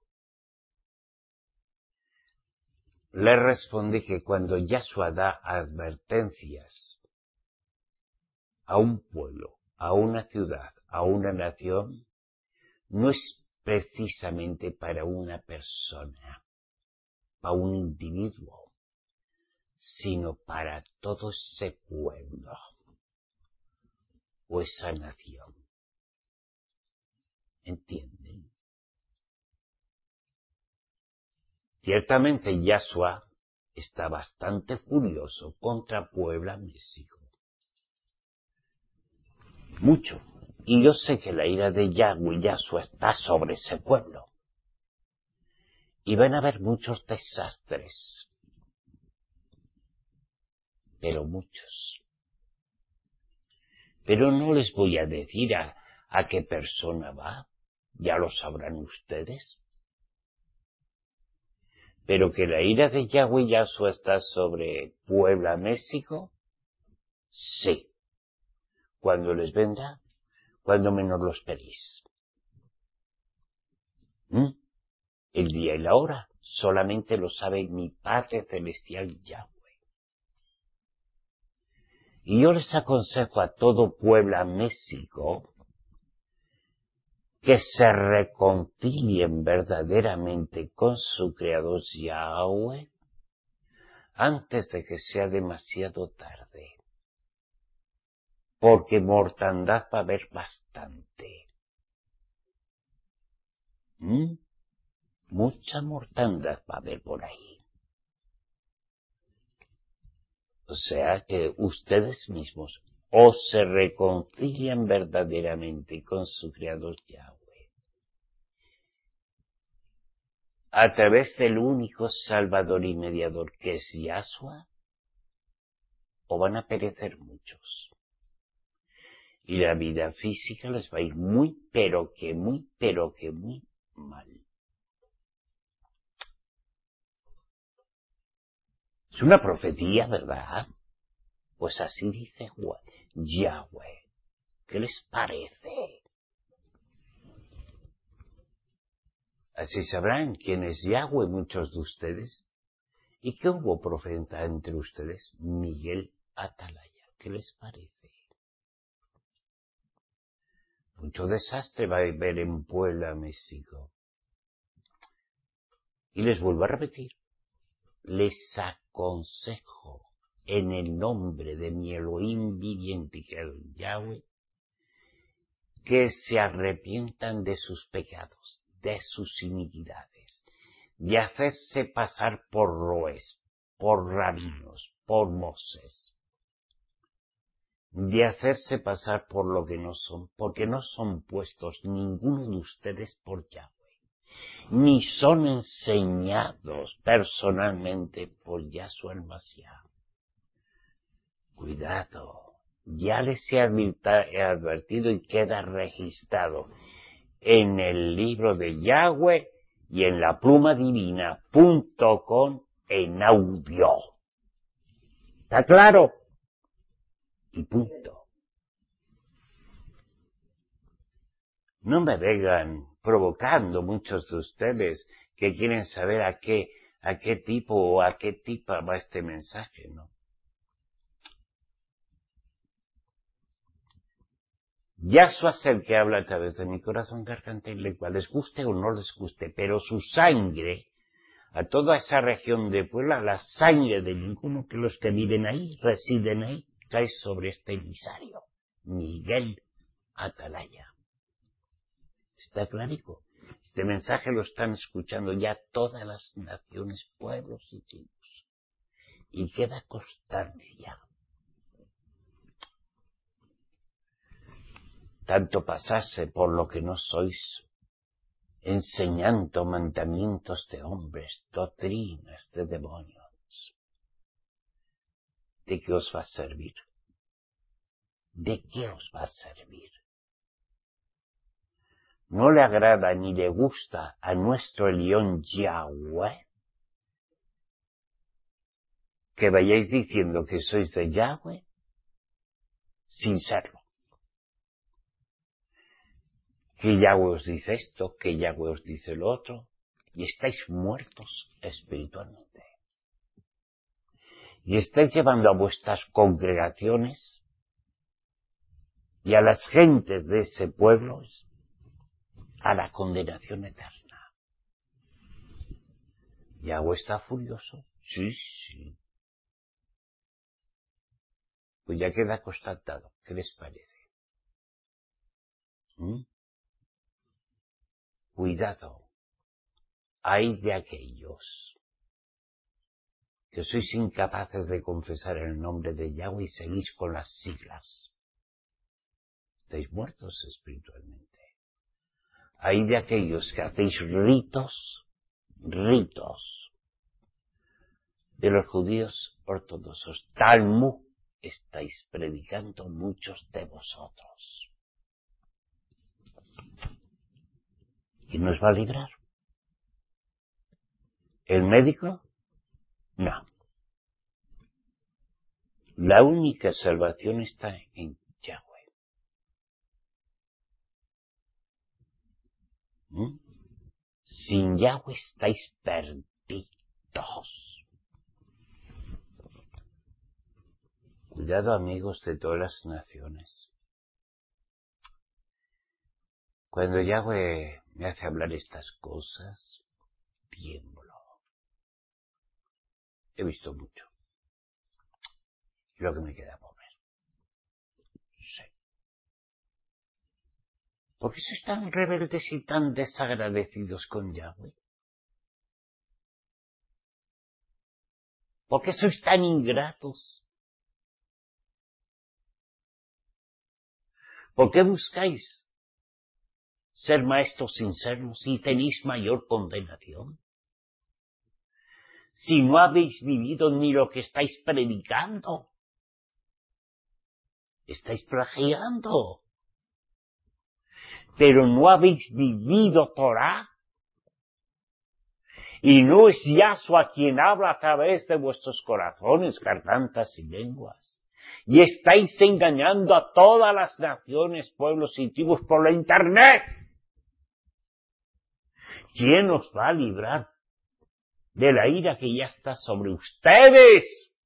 Le respondí que cuando Yahshua da advertencias a un pueblo, a una ciudad, a una nación, no es precisamente para una persona, para un individuo, sino para todo ese pueblo o esa nación. ¿Entienden? Ciertamente Yahshua está bastante furioso contra Puebla, México. Mucho. Y yo sé que la ira de Yahshua está sobre ese pueblo. Y van a haber muchos desastres. pero muchos. Pero no les voy a decir a qué persona va, ya lo sabrán ustedes. Pero que la ira de Yahweh Yahshua está sobre Puebla, México, sí. Cuando les vendrá, cuando menos lo esperéis. El día y la hora solamente lo sabe mi Padre Celestial Yahweh. Y yo les aconsejo a todo Puebla, México, que se reconcilien verdaderamente con su Creador Yahweh antes de que sea demasiado tarde. Porque mortandad va a haber bastante. Mucha mortandad va a haber por ahí. O sea que ustedes mismos o se reconcilian verdaderamente con su Creador Yahweh a través del único Salvador y Mediador que es Yahshua, o van a perecer muchos. Y la vida física les va a ir muy, pero que muy mal. Es una profecía, ¿verdad? Pues así dice Yahweh. ¿Qué les parece? Así sabrán quién es Yahweh muchos de ustedes. ¿Y qué hubo profeta entre ustedes? Miguel Atalaya. ¿Qué les parece? Mucho desastre va a haber en Puebla, México. Y les vuelvo a repetir. Les aconsejo en el nombre de mi Elohim viviente que es Yahweh, que se arrepientan de sus pecados, de sus iniquidades, de hacerse pasar por roes, por rabinos, por moses, de hacerse pasar por lo que no son, porque no son puestos ninguno de ustedes por Yahweh, ni son enseñados personalmente por Yahshua el Mashiach. Cuidado, ya les he advertido y queda registrado en el libro de Yahweh y en la plumadivina.com en audio. ¿Está claro? Y punto. No me vengan provocando muchos de ustedes que quieren saber a qué tipo o a qué tipa va este mensaje, ¿no? Yahshua es el que habla a través de mi corazón, garganta y lengua, les guste o no les guste, pero su sangre, a toda esa región de Puebla, la sangre de ninguno que los que viven ahí, residen ahí, cae sobre este emisario, Miguel Atalaya. ¿Está clarico? Este mensaje lo están escuchando ya todas las naciones, pueblos y tribus. Y queda constancia. Tanto pasarse por lo que no sois, enseñando mandamientos de hombres, doctrinas de demonios. ¿De qué os va a servir? ¿De qué os va a servir? ¿No le agrada ni le gusta a nuestro Elión Yahweh que vayáis diciendo que sois de Yahweh sin serlo? Que Yahweh os dice esto, que Yahweh os dice lo otro, y estáis muertos espiritualmente. Y estáis llevando a vuestras congregaciones y a las gentes de ese pueblo a la condenación eterna. ¿Yahweh está furioso? Sí, sí. Pues ya queda constatado. ¿Qué les parece? Cuidado. Hay de aquellos que sois incapaces de confesar el nombre de Yahweh y seguís con las siglas. Estáis muertos espiritualmente. Hay de aquellos que hacéis ritos, de los judíos ortodoxos. Talmud estáis predicando muchos de vosotros. ¿Quién nos va a librar? ¿El médico? No. La única salvación está en Yahweh. Sin Yahweh estáis perdidos. Cuidado, amigos de todas las naciones. Cuando Yahweh me hace hablar estas cosas, tiemblo. He visto mucho. Y lo que me queda por ver. Sí. ¿Por qué sois tan rebeldes y tan desagradecidos con Yahweh? ¿Por qué sois tan ingratos? ¿Por qué buscáis ser maestros sin serlo si tenéis mayor condenación? Si no habéis vivido ni lo que estáis predicando, estáis plagiando. Pero no habéis vivido Torah. Y no es Yahshua quien habla a través de vuestros corazones, gargantas y lenguas. Y estáis engañando a todas las naciones, pueblos y tribus por la internet. ¿Quién os va a librar de la ira que ya está sobre ustedes?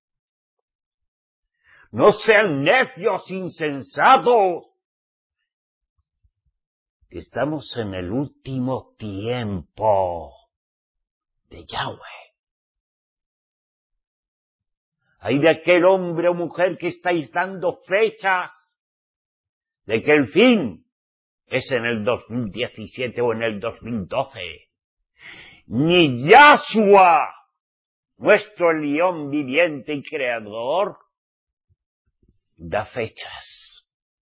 No sean necios, insensatos. Que estamos en el último tiempo de Yahweh. Hay de aquel hombre o mujer que estáis dando fechas de que el fin es en el 2017 o en el 2012. Ni Yahshua, nuestro león viviente y creador, da fechas.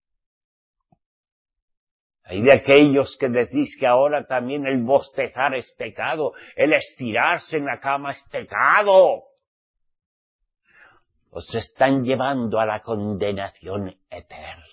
Hay de aquellos que decís que ahora también el bostezar es pecado, el estirarse en la cama es pecado. Os están llevando a la condenación eterna.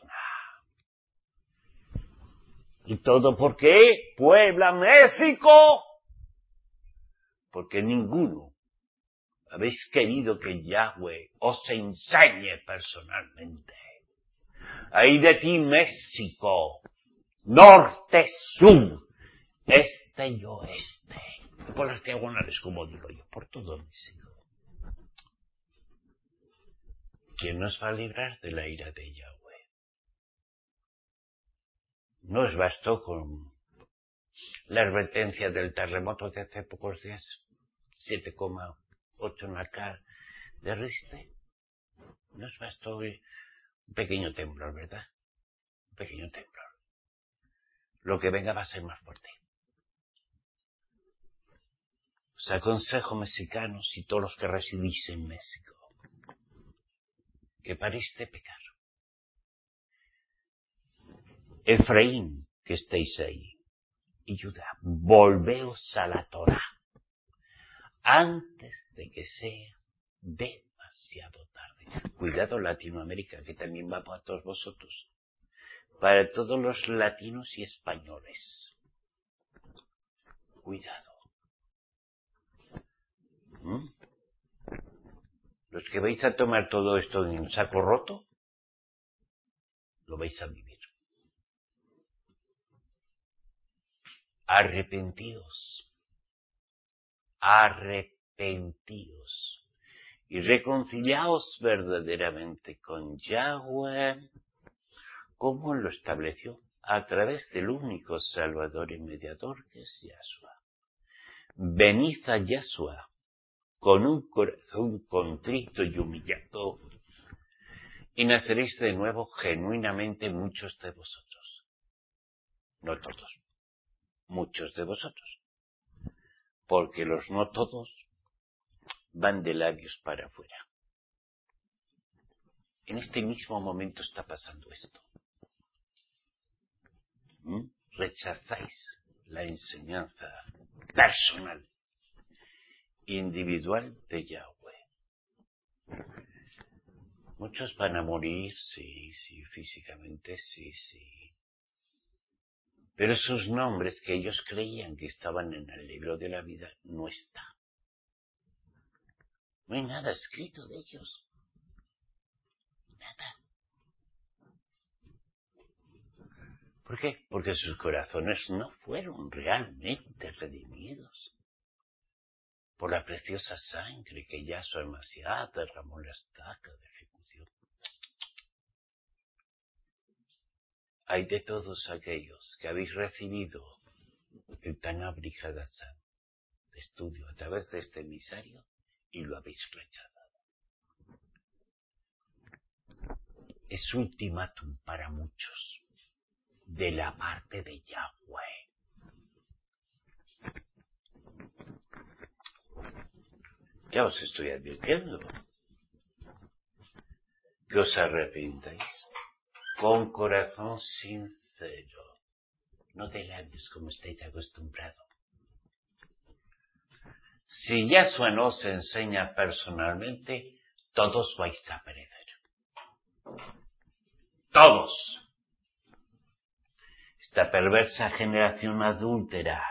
¿Y todo por qué? Puebla, México. Porque ninguno habéis querido que Yahweh os enseñe personalmente. Hay de ti, México, norte, sur, este y oeste. Por las diagonales, como digo yo, por todo México. ¿Quién nos va a librar de la ira de Yahweh? No os bastó con la advertencia del terremoto de hace pocos días, 7,8 en la cara de Richter. No os bastó un pequeño temblor, ¿verdad? Un pequeño temblor. Lo que venga va a ser más fuerte. Os aconsejo, mexicanos y todos los que residís en México, que paréis de pecar. Efraín, que estéis ahí, y Judá, volveos a la Torá antes de que sea demasiado tarde. Cuidado, Latinoamérica, que también va para todos vosotros, para todos los latinos y españoles. Cuidado. Los que vais a tomar todo esto en un saco roto, lo vais a vivir. Arrepentidos y reconciliaos verdaderamente con Yahweh, como lo estableció a través del único Salvador y Mediador que es Yahshua. Venid a Yahshua con un corazón contrito y humillado, y naceréis de nuevo genuinamente muchos de vosotros. No todos, muchos de vosotros. Porque los no todos van de labios para afuera. En este mismo momento está pasando esto. Rechazáis la enseñanza personal, individual de Yahweh. Muchos van a morir, sí, físicamente, sí. Pero sus nombres que ellos creían que estaban en el libro de la vida no están. No hay nada escrito de ellos. Nada. ¿Por qué? Porque sus corazones no fueron realmente redimidos por la preciosa sangre que Yahshua Mashiach derramó en la estaca de ejecución. Hay de todos aquellos que habéis recibido el Tanabri Hadassah de estudio a través de este emisario y lo habéis rechazado. Es ultimátum para muchos de la parte de Yahweh. Ya os estoy advirtiendo que os arrepentáis con corazón sincero, no de labios como estáis acostumbrados. Si Yahshua no os enseña personalmente, todos vais a perecer. Todos. Esta perversa generación adúltera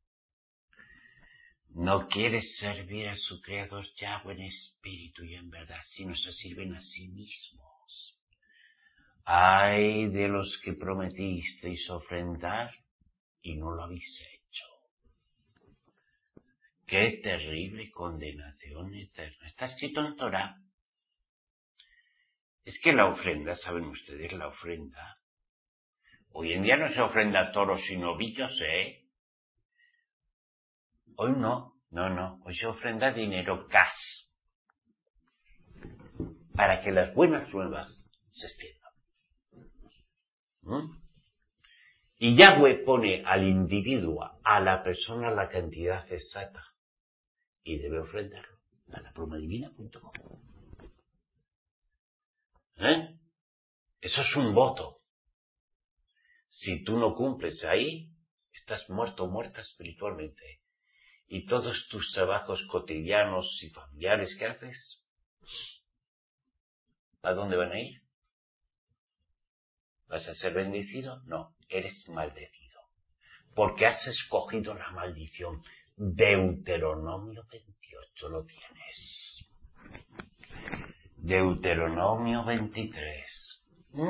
no quiere servir a su Creador Yahweh en espíritu y en verdad, sino se sirven a sí mismos. Ay de los que prometisteis ofrendar y no lo habéis hecho. ¡Qué terrible condenación eterna! Está escrito en Torah. Es que la ofrenda, ¿saben ustedes la ofrenda? Hoy en día no se ofrenda toros sino novillos, ¿eh? Hoy no. Hoy se ofrenda dinero cash. Para que las buenas nuevas se extiendan. Y Yahweh pone al individuo, a la persona, la cantidad exacta. Y debe ofrendarlo a la plumadivina.com. Eso es un voto. Si tú no cumples ahí, estás muerto o muerta espiritualmente. Y todos tus trabajos cotidianos y familiares que haces, ¿a dónde van a ir? ¿Vas a ser bendecido? No, eres maldecido. Porque has escogido la maldición. Deuteronomio 28 lo tienes. Deuteronomio 23.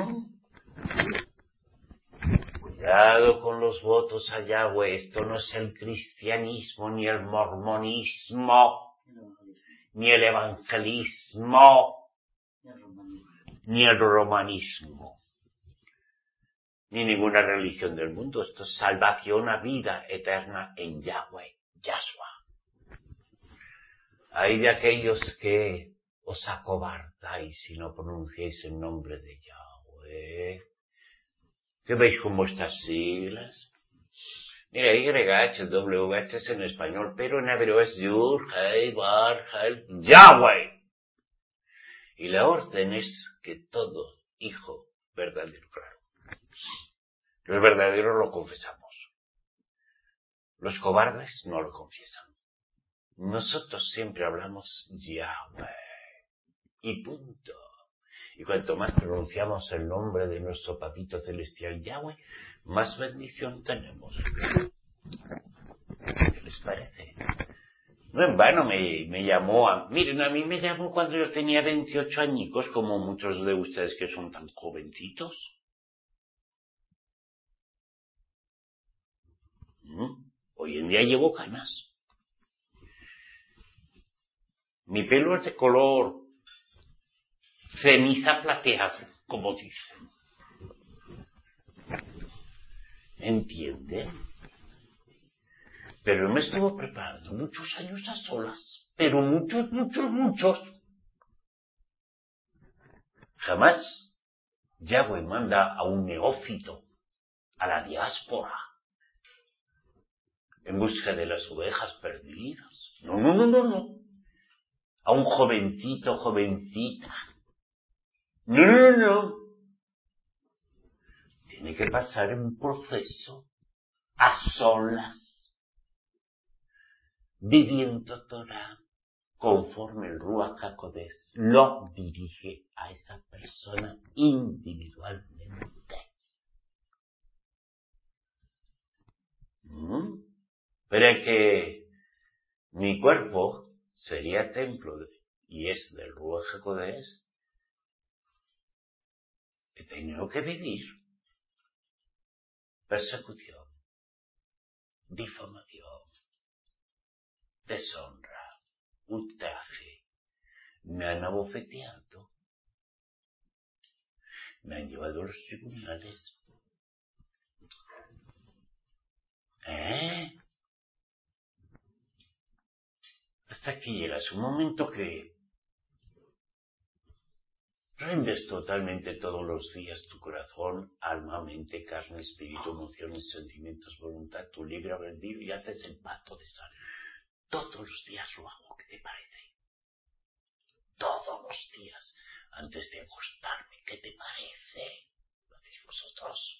Cuidado con los votos a Yahweh. Esto no es el cristianismo, ni el mormonismo, ni el evangelismo, ni el romanismo, ni ninguna religión del mundo. Esto es salvación a vida eterna en Yahweh, Yahshua. Hay de aquellos que os acobardáis y no pronunciáis el nombre de Yahweh. ¿Qué veis con vuestras siglas? Mira, YH, WH es en español, pero en hebreo es Yud, Hei, Bar, Hel, Yahweh. Y la orden es que todo hijo verdadero, claro. Los verdaderos lo confesamos. Los cobardes no lo confiesan. Nosotros siempre hablamos Yahweh. Y punto. Y cuanto más pronunciamos el nombre de nuestro papito celestial Yahweh, más bendición tenemos. ¿Qué les parece? No en vano me llamó Miren, a mí me llamó cuando yo tenía 28 añicos, como muchos de ustedes que son tan jovencitos. Hoy en día llevo canas. Mi pelo es de color ceniza plateado, como dicen. ¿Entienden? Pero me estuvo preparando muchos años a solas. Pero muchos. Jamás Yahweh manda a un neófito a la diáspora en busca de las ovejas perdidas. No. A un jovencita. No. Tiene que pasar un proceso a solas, viviendo Torah, conforme el Ruach HaKodesh lo dirige a esa persona individualmente. Pero es que mi cuerpo sería templo y es del Ruach HaKodesh, he tenido que vivir persecución, difamación, deshonra, ultraje. Me han abofeteado, me han llevado a los tribunales. Hasta que llegas un momento que rendes totalmente todos los días tu corazón, alma, mente, carne, espíritu, emociones, sentimientos, voluntad, tu libre albedrío y haces el pacto de sal. Todos los días lo hago, ¿qué te parece? Todos los días, antes de acostarme, ¿qué te parece? Lo hacéis vosotros.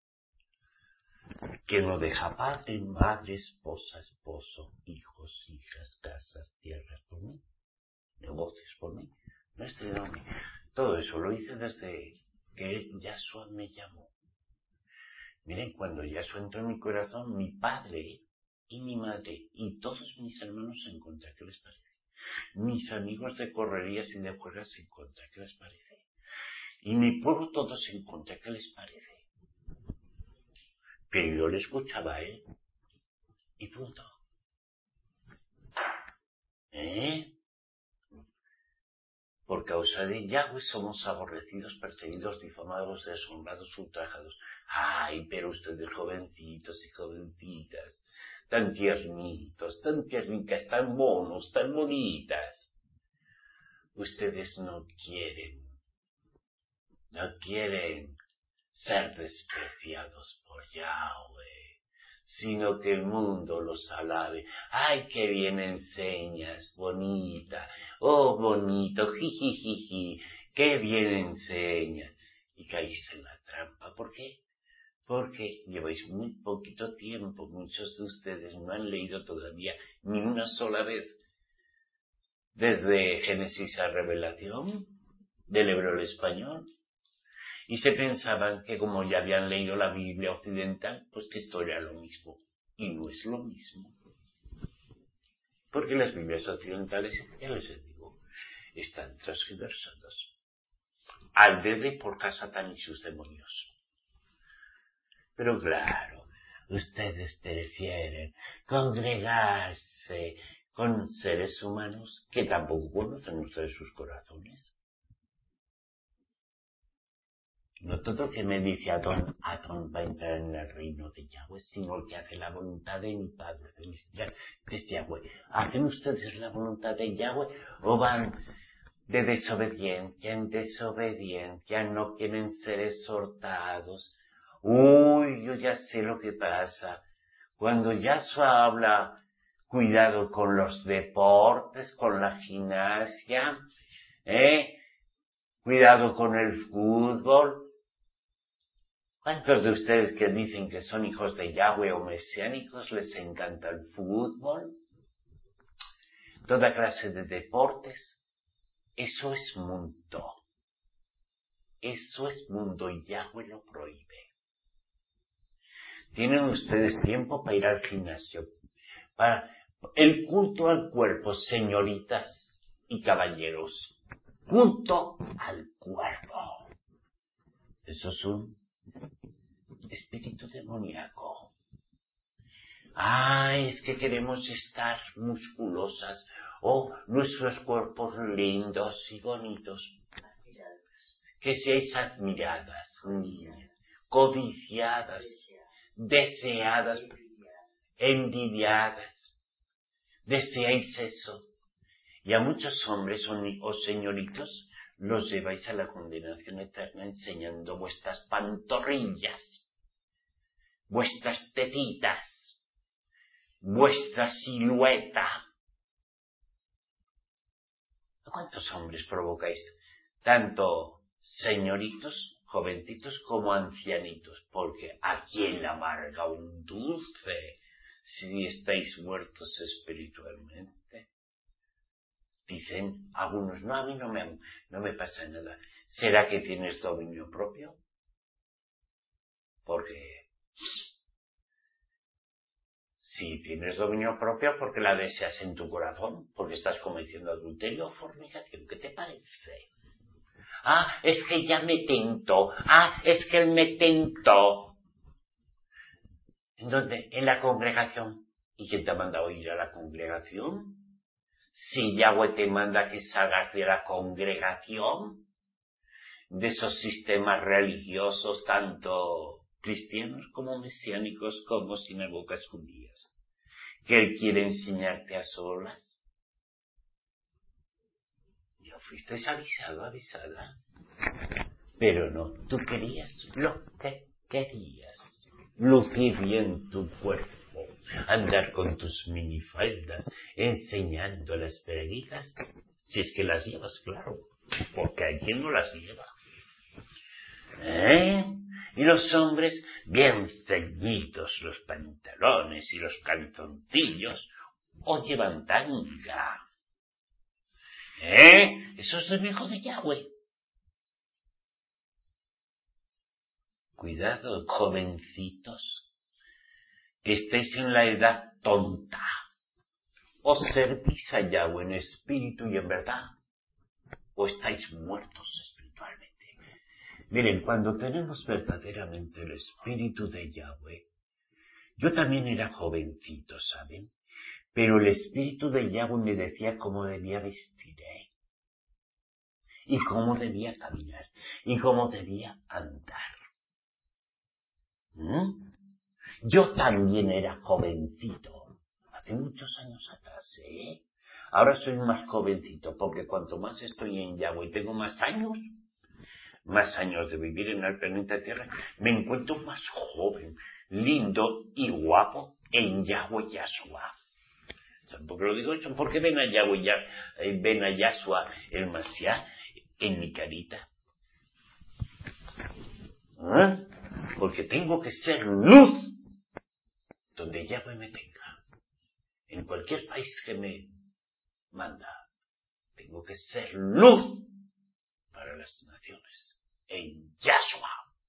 ¿Quién no deja padre, madre, esposa, esposo, hijos, hijas, casas, tierras por mí? Negocios por mí. No estoy de mí. Todo eso lo hice desde que Yahshua me llamó. Miren, cuando Yahshua entró en mi corazón, mi padre y mi madre y todos mis hermanos en contra, ¿qué les parece? Mis amigos de correrías y de juegas en contra, ¿qué les parece? Y mi pueblo todos en contra, ¿qué les parece? Pero yo le escuchaba a él. Y punto. Por causa de Yahweh somos aborrecidos, perseguidos, difamados, deshonrados, ultrajados. Ay, pero ustedes jovencitos y jovencitas, tan tiernitos, tan tiernitas, tan monos, tan bonitas. Ustedes no quieren ser despreciados por Yahweh, sino que el mundo los alabe. ¡Ay, qué bien enseñas, bonita! ¡Oh, bonito! ¡Jijijiji! ¡Qué bien enseñas! Y caís en la trampa. ¿Por qué? Porque lleváis muy poquito tiempo. Muchos de ustedes no han leído todavía ni una sola vez, desde Génesis a Revelación, del hebreo al español. Y se pensaban que como ya habían leído la Biblia occidental, pues que esto era lo mismo. Y no es lo mismo. Porque las Biblias occidentales, ya les digo, están transgiversadas al dedo por Satán y sus demonios. Pero claro, ustedes prefieren congregarse con seres humanos que tampoco conocen ustedes sus corazones. No todo que me dice Adón va a entrar en el reino de Yahweh, sino el que hace la voluntad de mi Padre Celestial, que es Yahweh. ¿Hacen ustedes la voluntad de Yahweh o van de desobediencia en desobediencia? No quieren ser exhortados. Uy, yo ya sé lo que pasa. Cuando Yahshua habla, cuidado con los deportes, con la gimnasia, cuidado con el fútbol. ¿Cuántos de ustedes que dicen que son hijos de Yahweh o mesiánicos les encanta el fútbol? Toda clase de deportes. Eso es mundo. Eso es mundo y Yahweh lo prohíbe. Tienen ustedes tiempo para ir al gimnasio, para el culto al cuerpo, señoritas y caballeros. Culto al cuerpo. Eso es un espíritu demoníaco. Es que queremos estar musculosas, nuestros cuerpos lindos y bonitos. Que seáis admiradas, niñas, codiciadas, deseadas, envidiadas. Deseáis eso. Y a muchos hombres o señoritos los lleváis a la condenación eterna enseñando vuestras pantorrillas, vuestras tetitas, vuestra silueta. ¿A cuántos hombres provocáis? Tanto señoritos, jovencitos, como ancianitos. Porque ¿a quién le amarga un dulce si estáis muertos espiritualmente? Dicen algunos, no, a mí no me pasa nada. ¿Será que tienes dominio propio? Porque si tienes dominio propio, porque la deseas en tu corazón, porque estás cometiendo adulterio o fornicación. ¿Qué te parece? Ah, es que ella me tentó. Ah, es que él me tentó. ¿En dónde? En la congregación. ¿Y quién te ha mandado ir a la congregación? Si Yahweh te manda que salgas de la congregación, de esos sistemas religiosos, tanto cristianos como mesiánicos como sinagogas judías, que Él quiere enseñarte a solas. Ya fuiste avisada. Pero no, tú querías lo que querías. Lucir bien tu cuerpo, andar con tus minifaldas, enseñando las verguitas, si es que las llevas, claro, porque hay quien no las lleva. Y los hombres, bien ceñidos los pantalones y los calzoncillos, o llevan tanga. Eso es del hijo de Yahweh. Cuidado, jovencitos, que estéis en la edad tonta. O servís a Yahweh en espíritu y en verdad, o estáis muertos espiritualmente. Miren, cuando tenemos verdaderamente el espíritu de Yahweh, yo también era jovencito, ¿saben? Pero el espíritu de Yahweh me decía cómo debía vestir, y cómo debía caminar, y cómo debía andar. Yo también era jovencito, hace muchos años atrás, Ahora soy más jovencito, porque cuanto más estoy en Yahweh y tengo más años de vivir en el planeta Tierra, me encuentro más joven, lindo y guapo en Yahweh Yahshua. ¿Saben por qué lo digo eso? Porque ven a Yahweh, ven a Yahshua el Mashiach en mi carita. Porque tengo que ser luz donde Yahweh me tenga. En cualquier país que me manda, tengo que ser luz para las naciones. En Yahshua.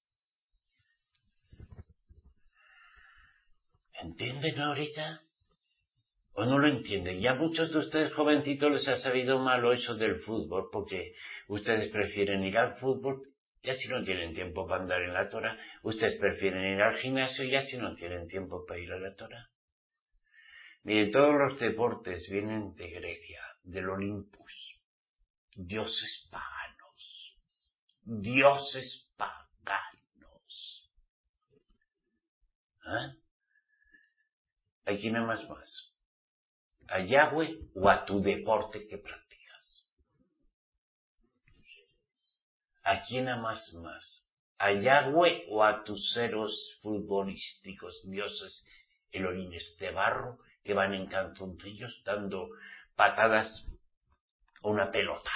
¿Entienden ahorita? ¿O no lo entienden? Ya muchos de ustedes jovencitos les ha salido malo eso del fútbol, porque ustedes prefieren ir al fútbol y así no tienen tiempo para andar en la Torah. Ustedes prefieren ir al gimnasio y así no tienen tiempo para ir a la Torah. Miren, todos los deportes vienen de Grecia, del Olympus. Dioses paganos. Dioses paganos. ¿A quién amas más? ¿A Yahweh o a tu deporte que practicas? ¿A quién amas más? ¿A Yahweh o a tus ceros futbolísticos, dioses elorines de barro que van en canzoncillos dando patadas a una pelota?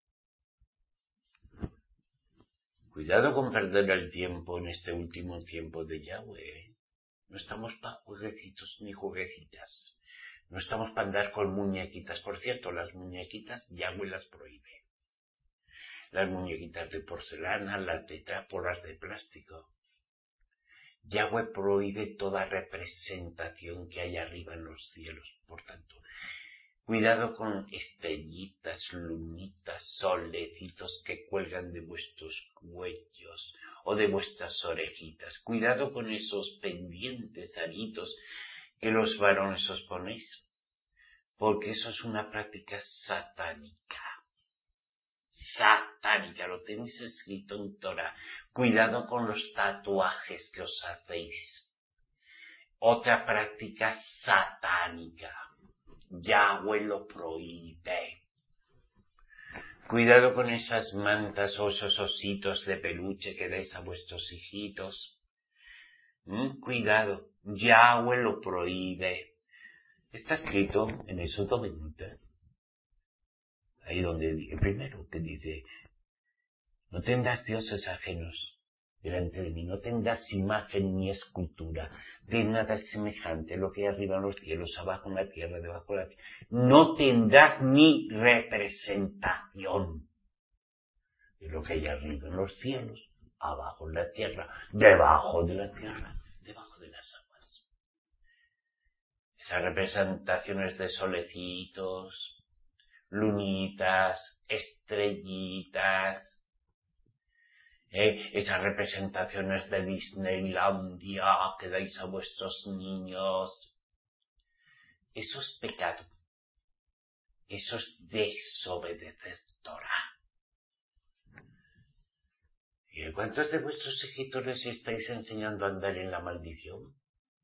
Cuidado con perder el tiempo en este último tiempo de Yahweh. No estamos para jueguecitos ni jueguecitas. No estamos para andar con muñequitas. Por cierto, las muñequitas Yahweh las prohíbe. Las muñequitas de porcelana, las de trapo, las de plástico. Yahweh prohíbe toda representación que hay arriba en los cielos. Por tanto, cuidado con estrellitas, lunitas, solecitos que cuelgan de vuestros cuellos o de vuestras orejitas. Cuidado con esos pendientes, aritos que los varones os ponéis, porque eso es una práctica satánica. Satánica, lo tenéis escrito en Torah. Cuidado con los tatuajes que os hacéis. Otra práctica satánica. Yahweh lo prohíbe. Cuidado con esas mantas o esos ositos de peluche que dais a vuestros hijitos. Cuidado, Yahweh lo prohíbe. Está escrito en Éxodo 20. Ahí donde el primero que dice, no tendrás dioses ajenos delante de mí. No tendrás imagen ni escultura de nada semejante, lo que hay arriba en los cielos, abajo en la tierra, debajo de la tierra. No tendrás ni representación de lo que hay arriba en los cielos, abajo en la tierra, debajo de la tierra, debajo de las aguas. Esas representaciones de solecitos, lunitas, estrellitas, esas representaciones de Disneylandia que dais a vuestros niños, eso es pecado, eso es desobedecer Torah. ¿Y a cuántos de vuestros hijitos les estáis enseñando a andar en la maldición?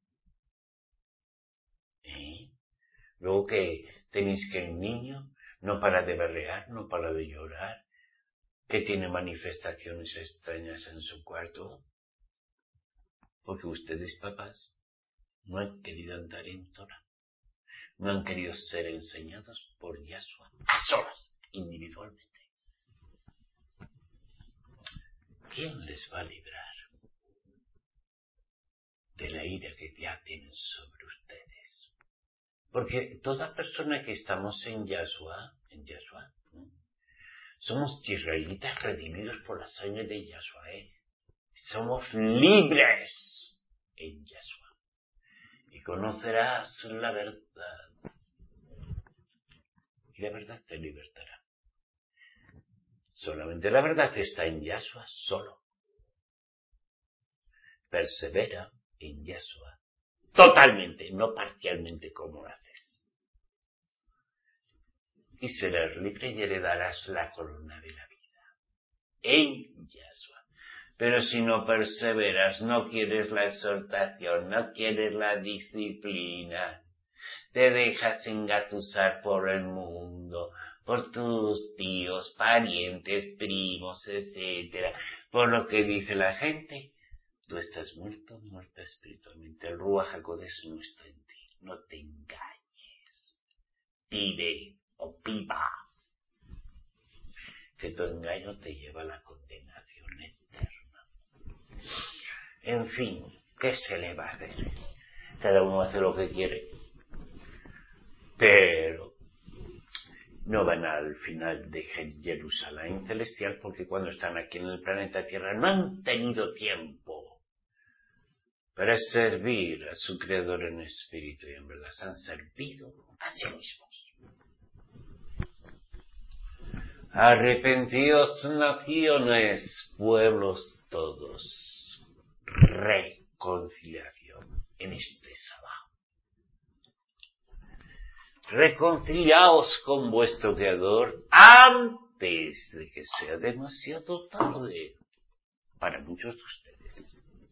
Luego que tenéis que el niño no para de berrear, no para de llorar, que tiene manifestaciones extrañas en su cuarto, porque ustedes, papás, no han querido andar en Torah, no han querido ser enseñados por Yahshua, a solas, individualmente. ¿Quién les va a librar de la ira que ya tienen sobre ustedes? Porque toda persona que estamos en Yahshua, somos israelitas redimidos por la sangre de Yahshua, somos libres en Yahshua. Y conocerás la verdad, y la verdad te libertará. Solamente la verdad está en Yahshua solo. Persevera en Yahshua totalmente, no parcialmente como lo haces. Y serás libre y heredarás la corona de la vida en Yahshua. Pero si no perseveras, no quieres la exhortación, no quieres la disciplina, te dejas engatusar por el mundo, por tus tíos, parientes, primos, etcétera, por lo que dice la gente, tú estás muerta espiritualmente. El Ruach HaKodesh no está en ti, no te engañes. Vive o viva, que tu engaño te lleva a la condenación eterna. En fin, ¿qué se le va a hacer? Cada uno hace lo que quiere, pero no van al final de Jerusalén celestial, porque cuando están aquí en el planeta Tierra no han tenido tiempo para servir a su Creador en espíritu y en verdad, se han servido a sí mismos. Arrepentidos naciones, pueblos todos, reconciliación en este sábado. Reconciliaos con vuestro Creador antes de que sea demasiado tarde para muchos de ustedes.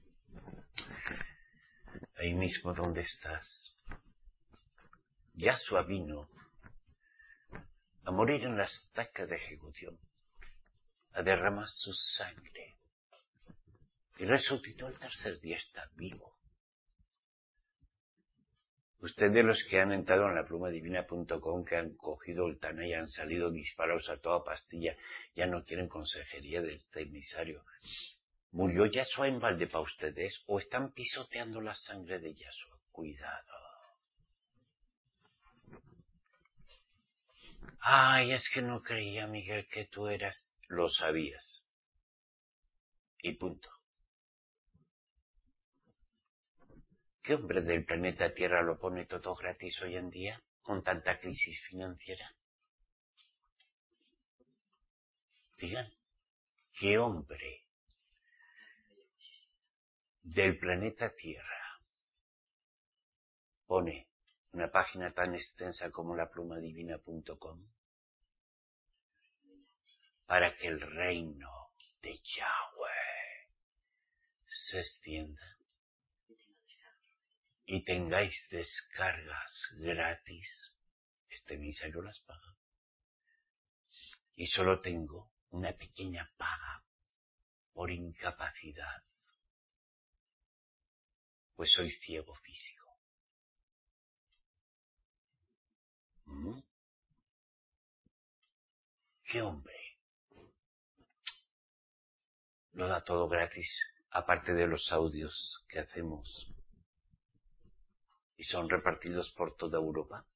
Ahí mismo donde estás, Yahshua vino a morir en la estaca de ejecución, a derramar su sangre, y resucitó el tercer día, está vivo. Ustedes, los que han entrado en la plumadivina.com, que han cogido el Taná y han salido disparados a toda pastilla, ya no quieren consejería de este emisario. ¿Murió Yahshua en balde para ustedes o están pisoteando la sangre de Yahshua? Cuidado. Ay, es que no creía, Miguel, que tú eras. Lo sabías. Y punto. ¿Qué hombre del planeta Tierra lo pone todo gratis hoy en día, con tanta crisis financiera? Digan, ¿qué hombre del planeta Tierra pone una página tan extensa como laplumadivina.com para que el reino de Yahweh se extienda y tengáis descargas gratis? Este emisario las paga. Y solo tengo una pequeña paga por incapacidad, pues soy ciego físico. ¿Qué hombre lo da todo gratis aparte de los audios que hacemos y son repartidos por toda Europa,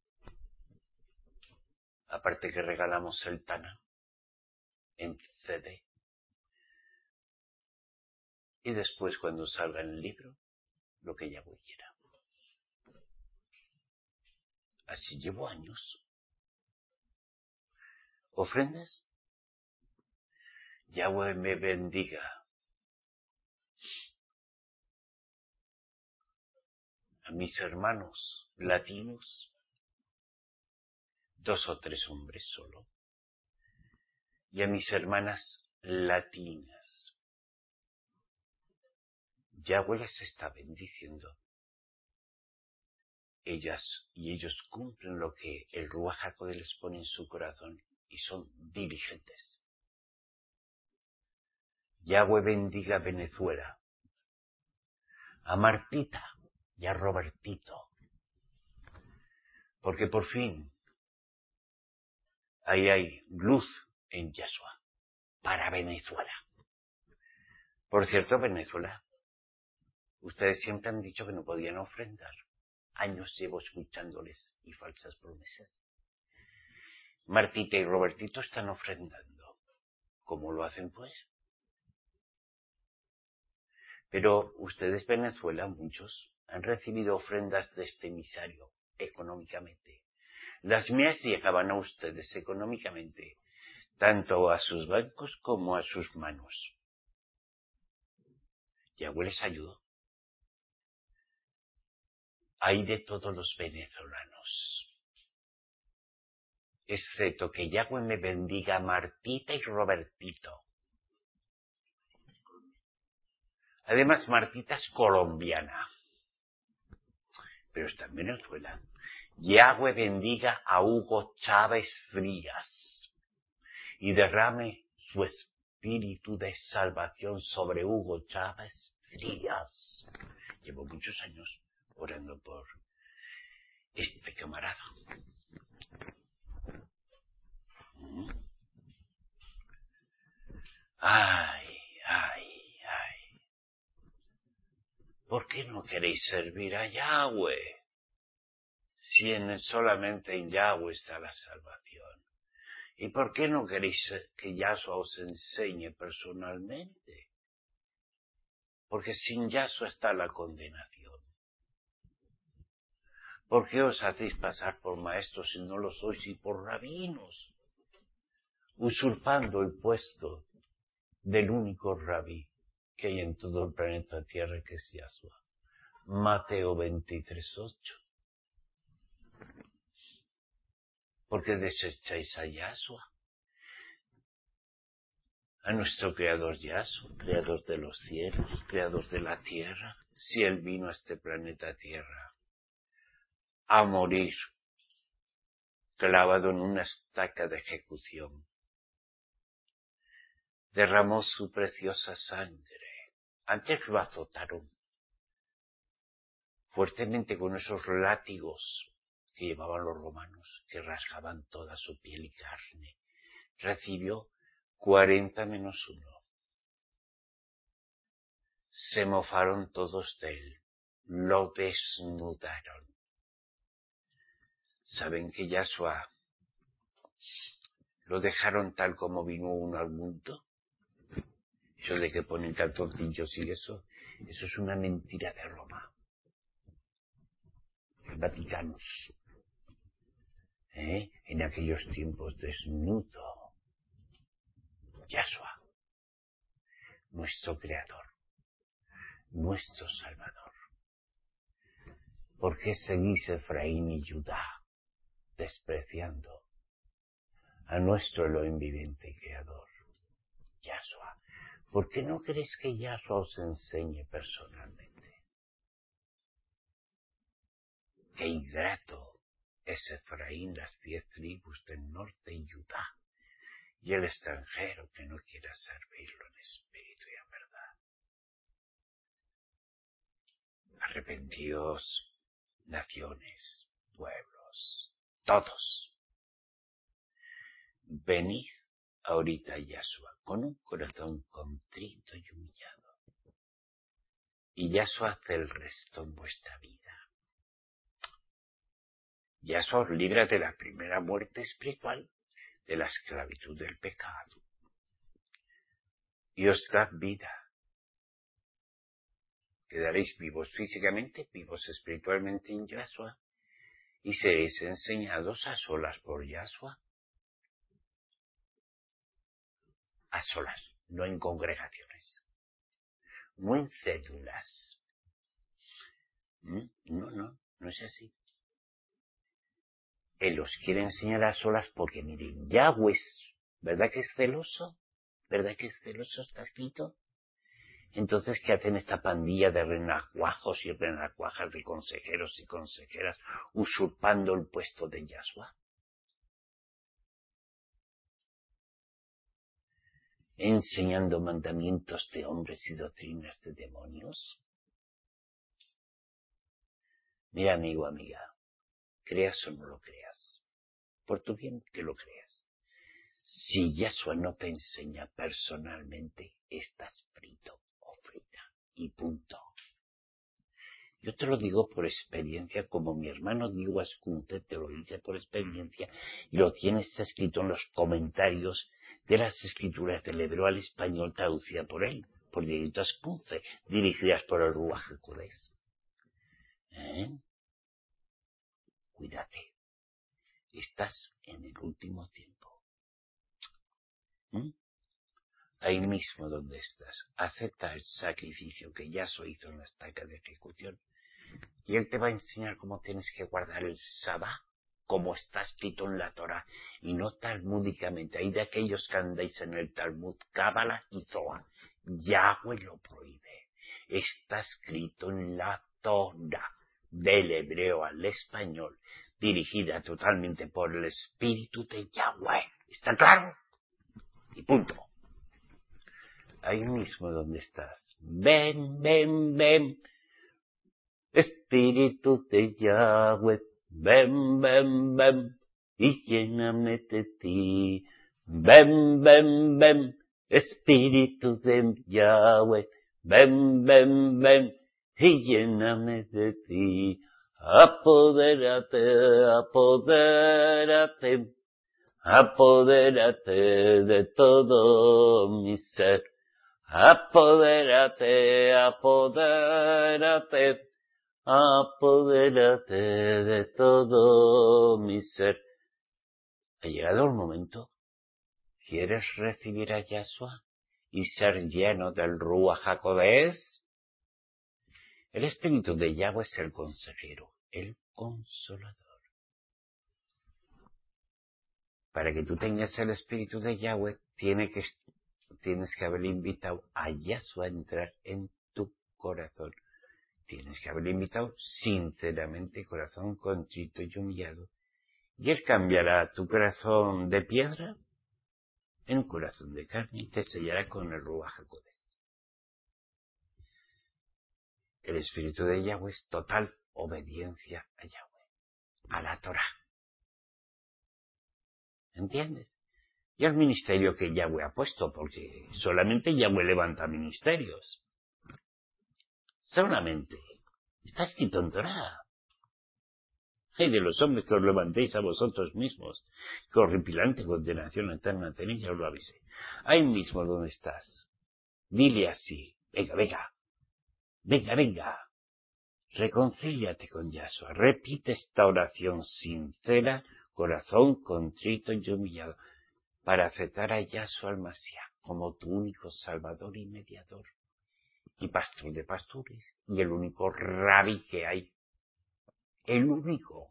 aparte que regalamos el Tana en CD, y después cuando salga en el libro, lo que Yahweh quiera. Así llevo años. ¿Ofrendas? Yahweh me bendiga. A mis hermanos latinos, 2 o 3 hombres solo, y a mis hermanas latinas. Yahweh les está bendiciendo. Ellos cumplen lo que el Ruach HaKodesh les pone en su corazón y son diligentes. Yahweh bendiga a Venezuela, a Martita y a Robertito, porque por fin ahí hay luz en Yahshua para Venezuela. Por cierto, Venezuela, ustedes siempre han dicho que no podían ofrendar. Años llevo escuchándoles y falsas promesas. Martita y Robertito están ofrendando. ¿Cómo lo hacen, pues? Pero ustedes, Venezuela, muchos, han recibido ofrendas de este emisario económicamente. Las mías llegaban a ustedes económicamente, tanto a sus bancos como a sus manos. Yahweh les ayudó. Hay de todos los venezolanos, excepto que Yahweh me bendiga a Martita y Robertito. Además, Martita es colombiana, pero está en Venezuela. Yahweh bendiga a Hugo Chávez Frías y derrame su espíritu de salvación sobre Hugo Chávez Frías. Llevo muchos años orando por este camarada. Ay. ¿Por qué no queréis servir a Yahweh? Si solamente en Yahweh está la salvación. ¿Y por qué no queréis que Yahshua os enseñe personalmente? Porque sin Yahshua está la condenación. ¿Por qué os hacéis pasar por maestros si no lo sois y por rabinos? Usurpando el puesto del único rabí que hay en todo el planeta Tierra, que es Yahshua. Mateo 23:8. ¿Por qué desecháis a Yahshua? A nuestro Creador Yahshua, Creador de los cielos, Creador de la tierra. Si Él vino a este planeta Tierra a morir, clavado en una estaca de ejecución, derramó su preciosa sangre. Antes lo azotaron fuertemente con esos látigos que llevaban los romanos, que rasgaban toda su piel y carne. Recibió 40-1. Se mofaron todos de él, lo desnudaron. Saben que Yahshua lo dejaron tal como vino uno al mundo. Eso de que ponen calzoncillos y eso es una mentira de Roma. El Vaticano. En aquellos tiempos desnudo. Yahshua, nuestro Creador, nuestro Salvador. ¿Por qué seguís Efraín y Judá despreciando a nuestro Elohim viviente y Creador, Yahshua? ¿Por qué no queréis que Yahshua os enseñe personalmente? Qué ingrato es Efraín, las 10 tribus del norte y Judá, y el extranjero que no quiera servirlo en espíritu y en verdad. Arrepentíos, naciones, pueblos, todos. Venid ahorita a Yahshua con un corazón contrito y humillado. Yahshua hace el resto en vuestra vida. Yahshua os libra de la primera muerte espiritual, de la esclavitud del pecado. Y os da vida. Quedaréis vivos físicamente, vivos espiritualmente en Yahshua, y seréis enseñados a solas por Yahshua. A solas, no en congregaciones, no en cédulas. No es así. Él os quiere enseñar a solas porque, miren, Yahweh, ¿verdad que es celoso? ¿Verdad que es celoso? ¿Está escrito? Entonces, ¿qué hacen esta pandilla de renacuajos y renacuajas, de consejeros y consejeras, usurpando el puesto de Yahshua? Enseñando mandamientos de hombres y doctrinas de demonios. Mira, amigo, amiga, creas o no lo creas, por tu bien que lo creas. Si Yahshua no te enseña personalmente, estás frito o frita, y punto. Yo te lo digo por experiencia, como mi hermano Diego Ascunte te lo dice por experiencia, y lo tienes escrito en los comentarios de las escrituras del hebreo al español traducida por él, por Diego Ascunte, dirigidas por el Ruach HaKodesh. Cuídate, estás en el último tiempo. Ahí mismo donde estás, acepta el sacrificio que Yahshua hizo en la estaca de ejecución, y Él te va a enseñar cómo tienes que guardar el Sabá, como está escrito en la Torah, y no talmúdicamente. Hay de aquellos que andáis en el Talmud, Cábala y Zohar. Yahweh lo prohíbe. Está escrito en la Torah, del hebreo al español, dirigida totalmente por el Espíritu de Yahweh. ¿Está claro? Y punto. Ahí mismo donde estás. Ven, ven, ven. Espíritu de Yahweh, ven, ven, ven, y lléname de ti. Ven, ven, ven, Espíritu de Yahweh, ven, ven, ven, y lléname de ti. Apodérate, apodérate, apodérate de todo mi ser. Apodérate, apodérate, apodérate de todo mi ser. Ha llegado el momento. ¿Quieres recibir a Yahshua y ser lleno del Ruach HaKodesh? El Espíritu de Yahweh es el consejero, el consolador. Para que tú tengas el Espíritu de Yahweh, tienes que haber invitado a Yahshua a entrar en tu corazón. Tienes que haber invitado sinceramente, corazón contrito y humillado. Y Él cambiará tu corazón de piedra en un corazón de carne y te sellará con el Ruach HaKodesh. El Espíritu de Yahweh es total obediencia a Yahweh, a la Torah. ¿Entiendes? Y el ministerio que Yahweh ha puesto, porque solamente Yahweh levanta ministerios. Solamente. Está escrito en Torah. Hay de los hombres que os levantéis a vosotros mismos, que horripilante condenación eterna tenéis, ya os lo avisé. Ahí mismo donde estás. Dile así, venga, venga, venga, venga. Reconcíliate con Yahshua. Repite esta oración sincera, corazón contrito y humillado, para aceptar a Yahshua al Mashiach como tu único Salvador y mediador, y pastor de pastores, y el único rabí que hay. El único.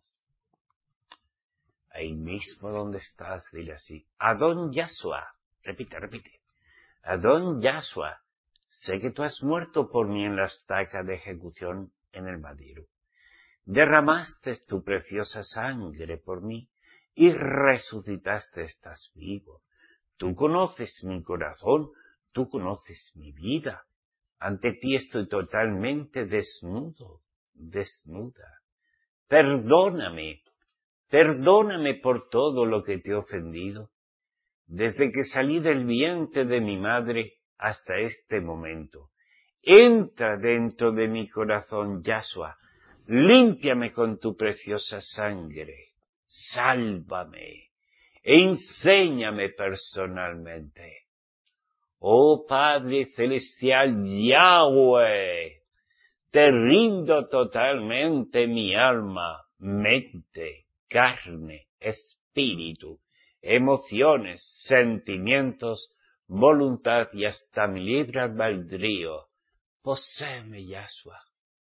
Ahí mismo donde estás, dile así, Adón Yahshua, repite, repite, Adón Yahshua, sé que tú has muerto por mí en la estaca de ejecución en el madero. Derramaste tu preciosa sangre por mí y resucitaste, estás vivo. Tú conoces mi corazón, tú conoces mi vida. Ante ti estoy totalmente desnudo, desnuda. Perdóname. Perdóname por todo lo que te he ofendido, desde que salí del vientre de mi madre hasta este momento, Entra dentro de mi corazón, Yahshua. Límpiame con tu preciosa sangre. Sálvame. Enséñame personalmente. Oh Padre Celestial Yahweh, te rindo totalmente mi alma, mente, carne, espíritu, emociones, sentimientos, voluntad y hasta mi libre albedrío. Poséeme, Yahshua.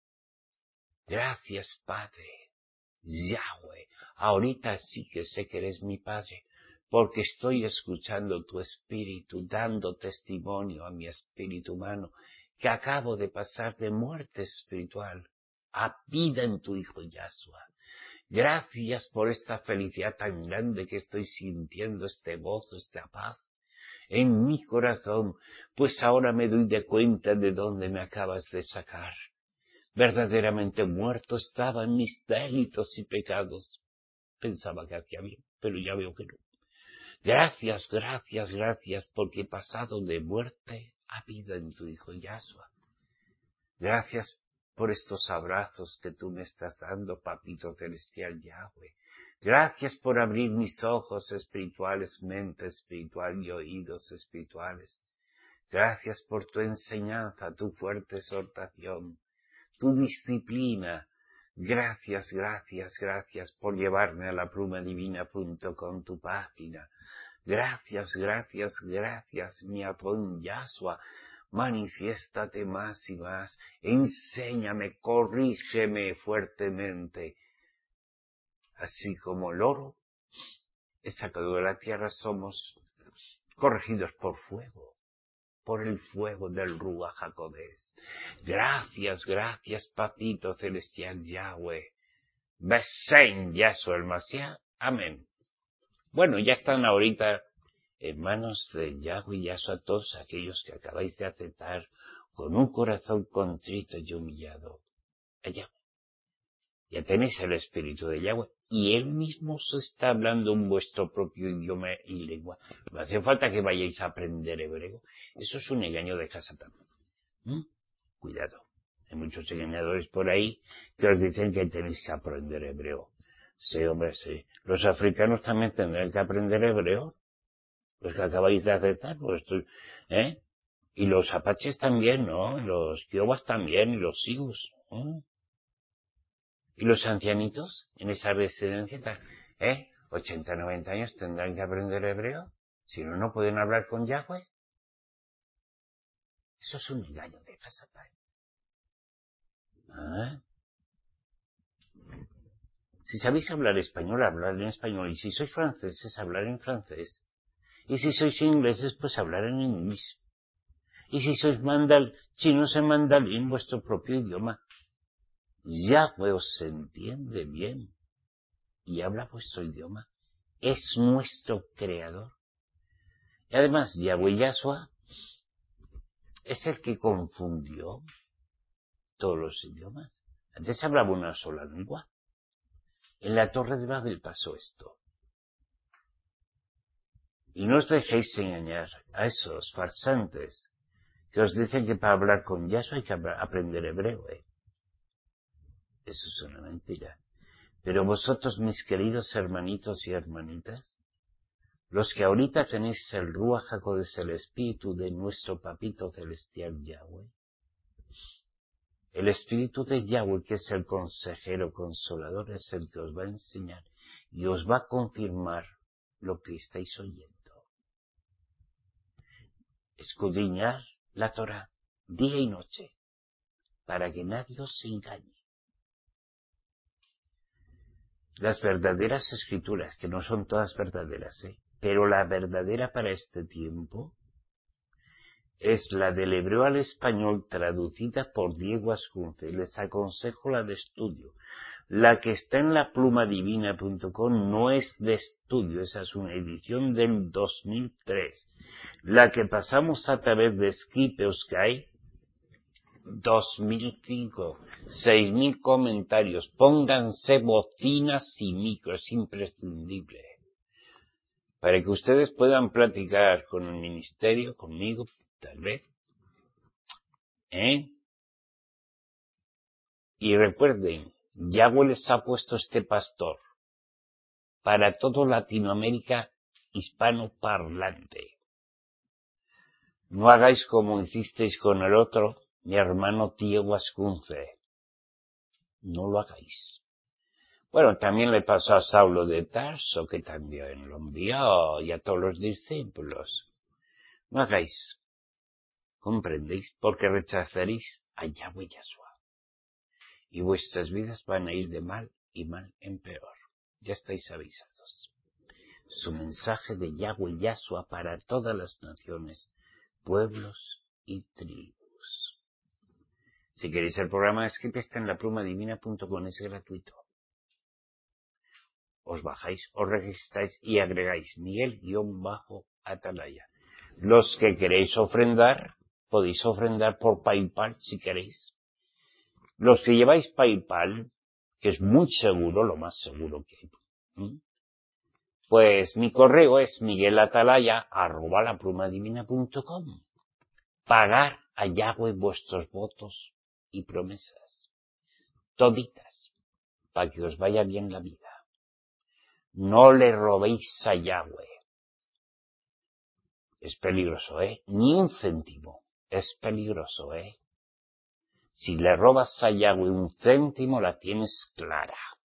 Gracias, Padre. Yahweh, ahorita sí que sé que eres mi Padre, porque estoy escuchando tu espíritu, dando testimonio a mi espíritu humano, que acabo de pasar de muerte espiritual a vida en tu Hijo Yahshua. Gracias por esta felicidad tan grande que estoy sintiendo, este gozo, esta paz en mi corazón, pues ahora me doy de cuenta de dónde me acabas de sacar. Verdaderamente muerto estaba en mis delitos y pecados. Pensaba que hacía bien, pero ya veo que no. Gracias, gracias, gracias, porque he pasado de muerte a vida en tu Hijo Yahshua. Gracias por estos abrazos que tú me estás dando, Papito Celestial Yahweh. Gracias por abrir mis ojos espirituales, mente espiritual y oídos espirituales. Gracias por tu enseñanza, tu fuerte exhortación, tu disciplina. Gracias, gracias, gracias por llevarme a la plumadivina.com, tu página. Gracias, gracias, gracias, mi Adón Yahshua. Manifiéstate más y más. Enséñame, corrígeme fuertemente. Así como el oro es sacado de la tierra, somos corregidos por fuego. Por el fuego del Ruach HaKodesh. Gracias, gracias, Papito Celestial Yahweh. Besen Yahshua el Mashiach. Amén. Bueno, ya están ahorita en manos de Yahweh y Yahshua todos aquellos que acabáis de aceptar con un corazón contrito y humillado a Yahweh. Ya tenéis el Espíritu de Yahweh y Él mismo os está hablando en vuestro propio idioma y lengua. No hace falta que vayáis a aprender hebreo. Eso es un engaño de Hasatán. Cuidado. Hay muchos engañadores por ahí que os dicen que tenéis que aprender hebreo. Sí, hombre, sí. Los africanos también tendrán que aprender hebreo. Los que acabáis de aceptar, pues Y los apaches también, ¿no? Los kiowas también, y los sigus, Y los ancianitos en esa residencia, 80, 90 años tendrán que aprender hebreo. Si no, no pueden hablar con Yahweh. Eso es un engaño de Hasatán. Si sabéis hablar español, hablar en español. Y si sois franceses, hablar en francés. Y si sois ingleses, pues hablar en inglés. Y si sois chinos en mandarín, vuestro propio idioma. Yahweh os entiende bien y habla vuestro idioma. Es nuestro creador. Y además, Yahweh Yahshua es el que confundió todos los idiomas. Antes hablaba una sola lengua. En la Torre de Babel pasó esto. Y no os dejéis engañar a esos farsantes que os dicen que para hablar con Yahshua hay que aprender hebreo. Eso es una mentira. Pero vosotros, mis queridos hermanitos y hermanitas, los que ahorita tenéis el Ruach HaKodesh, el Espíritu de nuestro Papito Celestial Yahweh, el Espíritu de Yahweh, que es el consejero consolador, es el que os va a enseñar y os va a confirmar lo que estáis oyendo. Escudriñar la Torah día y noche, para que nadie os engañe. Las verdaderas escrituras, que no son todas verdaderas, pero la verdadera para este tiempo, es la del hebreo al español traducida por Diego Ascunce. Les aconsejo la de estudio. La que está en la plumadivina.com no es de estudio, esa es una edición del 2003. La que pasamos a través de Skype, 2005, 6.000 comentarios. Pónganse bocinas y micros, es imprescindible. Para que ustedes puedan platicar con el ministerio, conmigo, tal vez. Y recuerden, Yahweh les ha puesto este pastor para toda Latinoamérica hispanoparlante. No hagáis como hicisteis con el otro, mi hermano Diego Ascunce. No lo hagáis. Bueno, también le pasó a Saulo de Tarso, que también lo envió, y a todos los discípulos. No hagáis. ¿Comprendéis? Porque rechazaréis a Yahweh Yahshua. Y vuestras vidas van a ir de mal y mal en peor. Ya estáis avisados. Su mensaje de Yahweh Yahshua para todas las naciones, pueblos y tribus. Si queréis el programa de Skype está en laplumadivina.com, es gratuito. Os bajáis, os registráis y agregáis Miguel-Atalaya. Los que queréis ofrendar, podéis ofrendar por PayPal si queréis. Los que lleváis PayPal, que es muy seguro, lo más seguro que hay, pues mi correo es miguelatalaya@laplumadivina.com. Pagar a Yahweh vuestros votos y promesas, toditas, para que os vaya bien la vida. No le robéis a Yahweh. Es peligroso, Ni un céntimo. Es peligroso, Si le robas a Yahweh un céntimo, la tienes clara.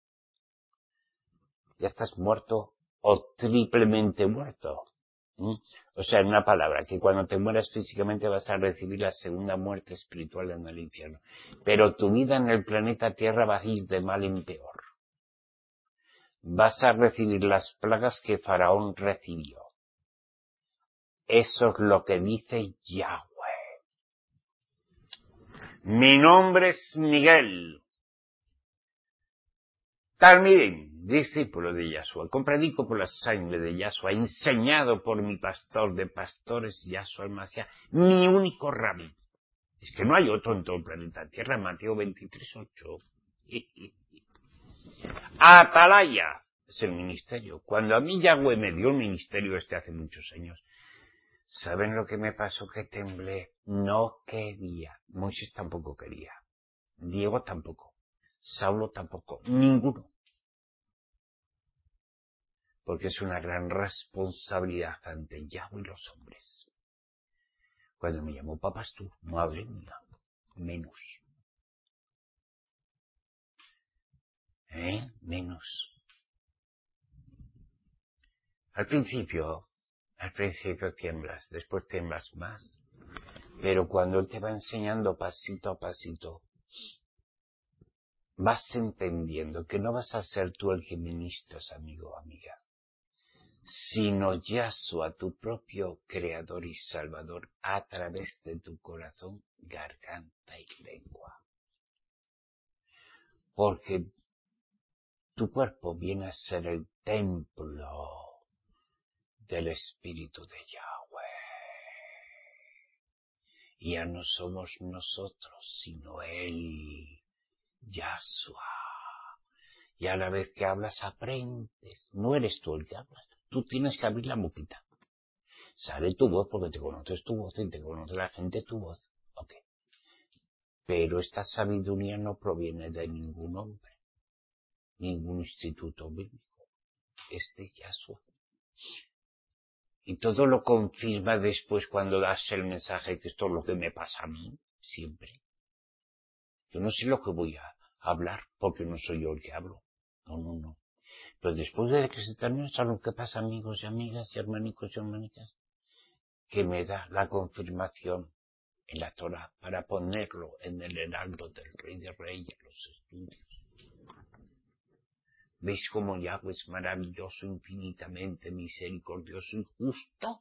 Ya estás muerto o triplemente muerto. O sea, en una palabra, que cuando te mueras físicamente vas a recibir la segunda muerte espiritual en el infierno. Pero tu vida en el planeta Tierra va a ir de mal en peor. Vas a recibir las plagas que Faraón recibió. Eso es lo que dice Yahweh. Mi nombre es Miguel. Talmidín, discípulo de Yahshua, compredico por la sangre de Yahshua, enseñado por mi pastor de pastores, Yahshua el Mashiach, mi único rabí. Es que no hay otro en todo el planeta Tierra, Mateo 23:8. Atalaya es el ministerio. Cuando a mí Yahweh me dio el ministerio hace muchos años, ¿saben lo que me pasó? Que temblé. No quería. Moisés tampoco quería. Diego tampoco. Saulo tampoco. Ninguno. Porque es una gran responsabilidad ante Yahweh y los hombres. Cuando me llamó Papastur, madre mía, menos. Menos. Al principio tiemblas, después tiemblas más. Pero cuando Él te va enseñando pasito a pasito, vas entendiendo que no vas a ser tú el que ministras, amigo o amiga, sino Yahshua, tu propio Creador y Salvador, a través de tu corazón, garganta y lengua. Porque tu cuerpo viene a ser el templo del Espíritu de Yahweh. Y ya no somos nosotros, sino Él, Yahshua. Y a la vez que hablas, aprendes. No eres tú el que hablas. Tú tienes que abrir la boquita. Sale tu voz porque te conoces tu voz y te conoce la gente tu voz. Ok. Pero esta sabiduría no proviene de ningún hombre, ningún instituto bíblico. Es de Yahshua. Y todo lo confirma después cuando das el mensaje, que esto es lo que me pasa a mí, siempre. Yo no sé lo que voy a hablar, porque no soy yo el que hablo. No. Pero después de que se termina, ¿sabes lo que pasa, amigos y amigas, y hermanicos y hermanitas? Que me da la confirmación en la Torah para ponerlo en el heraldo del Rey de Reyes, los estudios. ¿Veis cómo Yahweh es maravilloso, infinitamente misericordioso y justo?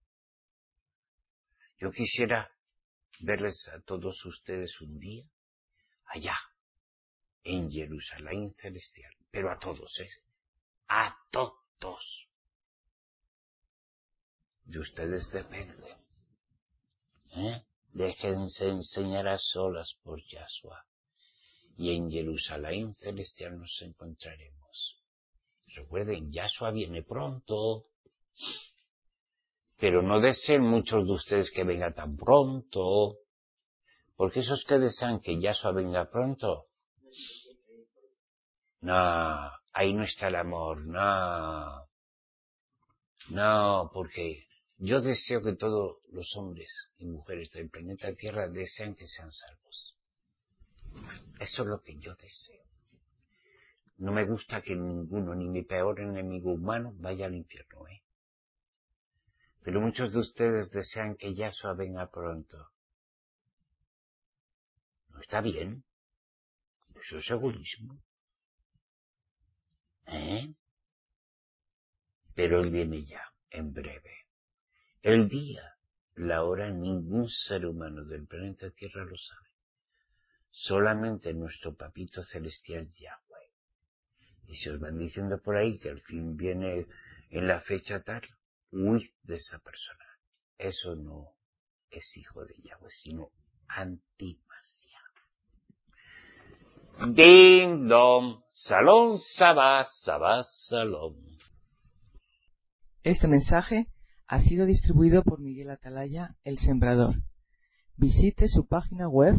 Yo quisiera verles a todos ustedes un día allá, en Jerusalén celestial, pero a todos, a todos. De ustedes depende. Déjense enseñar a solas por Yahshua. Y en Jerusalén celestial nos encontraremos. Recuerden, Yahshua viene pronto. Pero no deseen muchos de ustedes que venga tan pronto. ¿Por qué esos que desean que Yahshua venga pronto? No, ahí no está el amor, no. No, porque yo deseo que todos los hombres y mujeres del planeta Tierra desean que sean salvos. Eso es lo que yo deseo. No me gusta que ninguno, ni mi peor enemigo humano, vaya al infierno, ¿eh? Pero muchos de ustedes desean que Yahshua venga pronto. ¿No está bien? Eso es egoísmo. Pero Él viene ya, en breve. El día, la hora, ningún ser humano del planeta Tierra lo sabe. Solamente nuestro papito celestial Yahweh. Y si os van diciendo por ahí que el fin viene en la fecha tal, huid de esa persona. Eso no es hijo de Yahweh, sino antimasia. Ding dong, salón sabá, sabá, salón. Este mensaje ha sido distribuido por Miguel Atalaya, el Sembrador. Visite su página web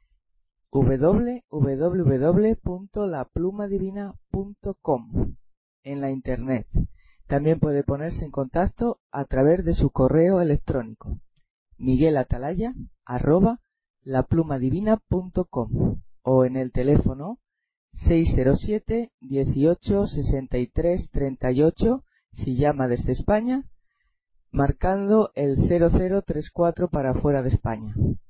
www.laplumadivina.com en la internet. También puede ponerse en contacto a través de su correo electrónico miguelatalaya@laplumadivina.com o en el teléfono 607 18 63 38 si llama desde España, marcando el 0034 para fuera de España.